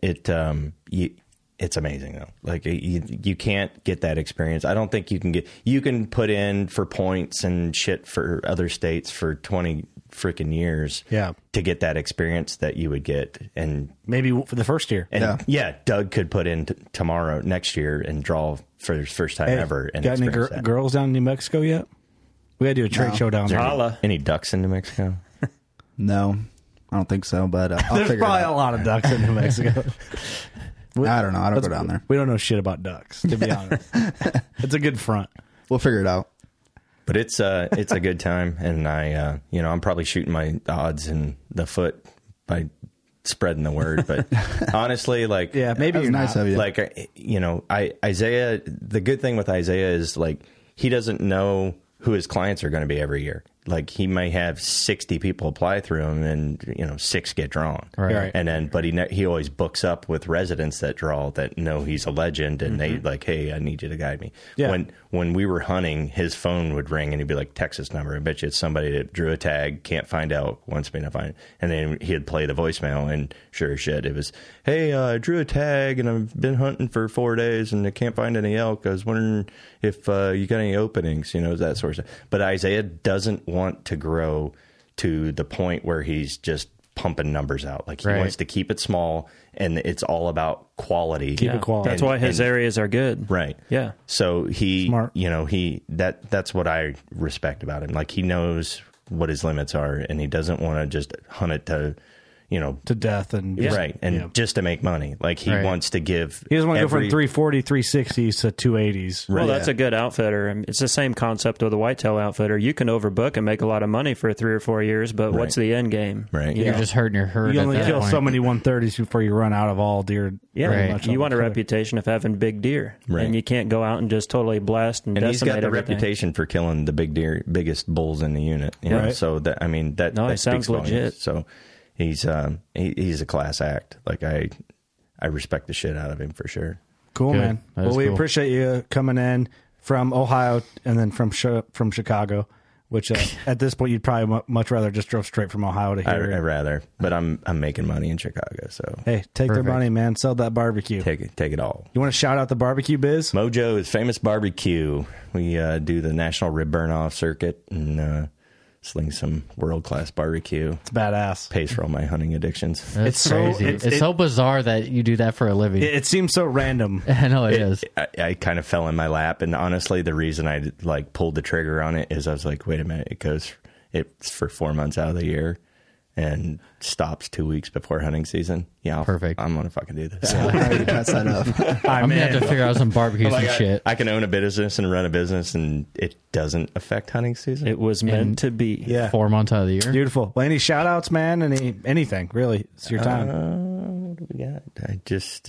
it's amazing though. Like you can't get that experience. I don't think you can get. You can put in for points and shit for other states for 20 freaking years. Yeah. To get that experience that you would get, and Maybe for the first year. Doug could put in next year and draw for his first time Hey, ever. And got any experience that. girls down in New Mexico yet? We got to do a trade show down there. Holla. Any ducks in New Mexico? No, I don't think so, but I'll There's figure it probably a out. lot of ducks in New Mexico. I don't know. I don't go down there. We don't know shit about ducks, to be honest. It's a good front. We'll figure it out. But it's a good time, and I'm probably shooting my odds in the foot by spreading the word. But honestly, like, Yeah, maybe That was you're nice not. of you. like, Isaiah. The good thing with Isaiah is like he doesn't know who his clients are going to be every year. Like he may have 60 people apply through him, and 6 get drawn. Right. And then, but he always books up with residents that draw that know he's a legend, and they like, hey, I need you to guide me. Yeah. when we were hunting, his phone would ring and he'd be like, Texas number. I bet you it's somebody that drew a tag, can't find elk, wants me to find it. And then he'd play the voicemail, and sure as shit, it was, hey, I drew a tag and I've been hunting for 4 days and I can't find any elk. I was wondering if you got any openings, that sort of stuff. But Isaiah doesn't want to grow to the point where he's just pumping numbers out. Like, he wants to keep it small, and it's all about quality. Keep it quality. That's why his areas are good. Right. Yeah. So he, Smart. That's what I respect about him. Like, he knows what his limits are, and he doesn't want to just hunt it to death and right, and just to make money. Like, he wants to give. He doesn't want to go from 340, 360s to 280s. Well, that's a good outfitter. I mean, it's the same concept with the whitetail outfitter. You can overbook and make a lot of money for 3 or 4 years, but what's the end game? Right. You're just hurting your herd. You only at that kill point. so many 130s before you run out of all deer. Yeah, you want a reputation of having big deer, and you can't go out and just totally blast and he's got the everything. reputation for killing the biggest bulls in the unit. So that that sounds legit. So he's a class act. Like, I respect the shit out of him for sure. Cool, Good. man. That Well, is we cool. appreciate you coming in from Ohio and then from Chicago, which at this point you'd probably much rather just drove straight from Ohio to here. I'd rather, but I'm making money in Chicago, so Hey, take their money, man. Sell that barbecue. take it all. You want to shout out the barbecue biz? Mojo is Famous Barbecue. We do the National Rib Burn Off circuit and sling some world class barbecue. It's badass. Pays for all my hunting addictions. That's It's so- crazy. it's- It's it- so bizarre that you do that for a living. It seems so random. I know it is. I kind of fell in my lap, and honestly, the reason I pulled the trigger on it is I was like, wait a minute, it's for 4 months out of the year and stops 2 weeks before hunting season. Yeah, Perfect. I'm gonna fucking do this. How do you pass that up? I'm gonna have to figure out some barbecues and shit. I can own a business and run a business, and it doesn't affect hunting season. It was meant to be. Yeah. 4 months out of the year. Beautiful. Well, any shout outs, man? Anything, really. It's your time. What do we got? I just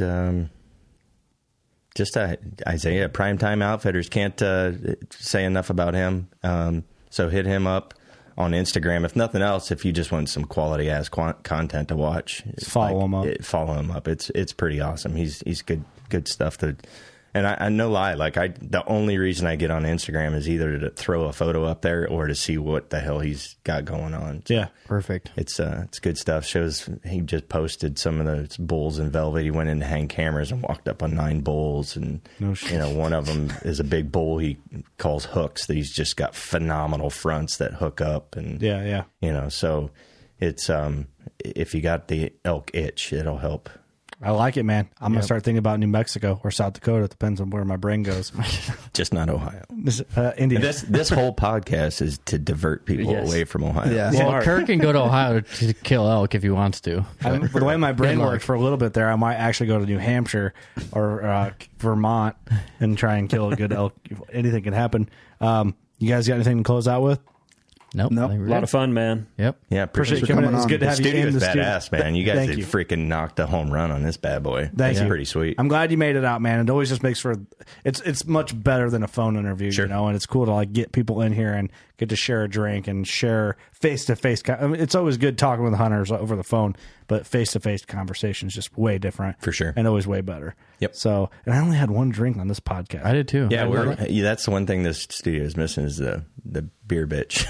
Isaiah, Primetime Outfitters. Can't say enough about him. So hit him up on Instagram. If nothing else, if you just want some quality ass content to watch, follow him up. Follow him up. It's pretty awesome. He's good stuff to. And I no lie, the only reason I get on Instagram is either to throw a photo up there or to see what the hell he's got going on. Yeah. Perfect. It's good stuff. Shows he just posted some of those bulls in velvet. He went in to hang cameras and walked up on 9 bulls, and No shit. one of them is a big bull he calls hooks. That he's just got phenomenal fronts that hook up, and Yeah. so it's if you got the elk itch, it'll help. I like it, man. I'm going to start thinking about New Mexico or South Dakota. It depends on where my brain goes. Just not Ohio. India. This whole podcast is to divert people away from Ohio. Yeah. Well, Kirk can go to Ohio to kill elk if he wants to. The way my brain Good luck. worked for a little bit there, I might actually go to New Hampshire or Vermont and try and kill a good elk. Anything can happen. You guys got anything to close out with? Nope. Nope. I think we're A lot good. of fun, man. Yep. Yeah, Appreciate you for coming in. coming It's on. good to The have you studio in is the studio. badass, man. You guys Thank have you. freaking knocked a home run on this bad boy. Thank That's you. pretty sweet. I'm glad you made it out, man. It always just makes for it's much better than a phone interview, Sure. and it's cool to get people in here and get to share a drink and share face to face. It's always good talking with hunters over the phone, but face to face conversation is just way different For sure. and always way better. Yep. So, and I only had one drink on this podcast. I did too. Yeah, that's the one thing this studio is missing is the beer bitch.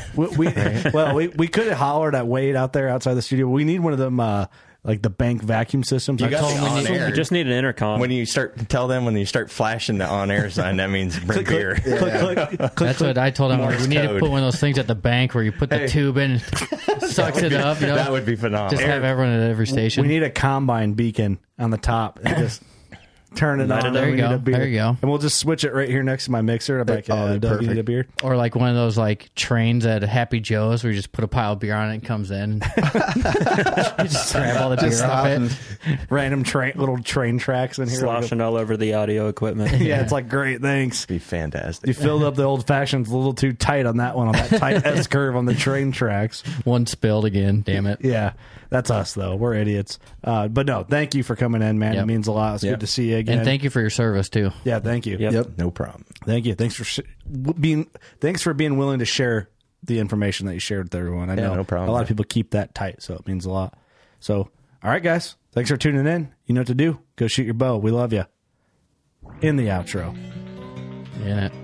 We could have hollered at Wade out there outside the studio. We need one of them, like the bank vacuum systems. You I got told the him we on need- air. You just need an intercom. When you start flashing the on air sign, that means bring beer. That's what I told him. We need to code. put one of those things at the bank where you put the tube in, sucks it up. That would be phenomenal. Just have everyone at every station. We need a combine beacon on the top and just turn it on. There and you we need go. a beer. There you go. And we'll just switch it right here next to my mixer. I'm like, that'd be Doug, you need a perfect. beer? Or like one of those trains at Happy Joe's where you just put a pile of beer on it and it comes in. You just grab all the beer Just off stop it. and Random little train tracks in here. sloshing all over the audio equipment. Yeah, it's like, great, thanks. Be fantastic. You filled up the old fashions a little too tight on that one, on that tight S curve on the train tracks. One spilled again. Damn it. Yeah, that's us, though. We're idiots. But no, thank you for coming in, man. Yep. It means a lot. It's Yep. good to see you again. And thank you for your service too. Yeah, thank you. Yep. No problem. Thank you. Thanks for being willing to share the information that you shared with everyone. I know no problem. a lot of people keep that tight, so it means a lot. So, all right, guys. Thanks for tuning in. You know what to do. Go shoot your bow. We love you. In the outro. Yeah.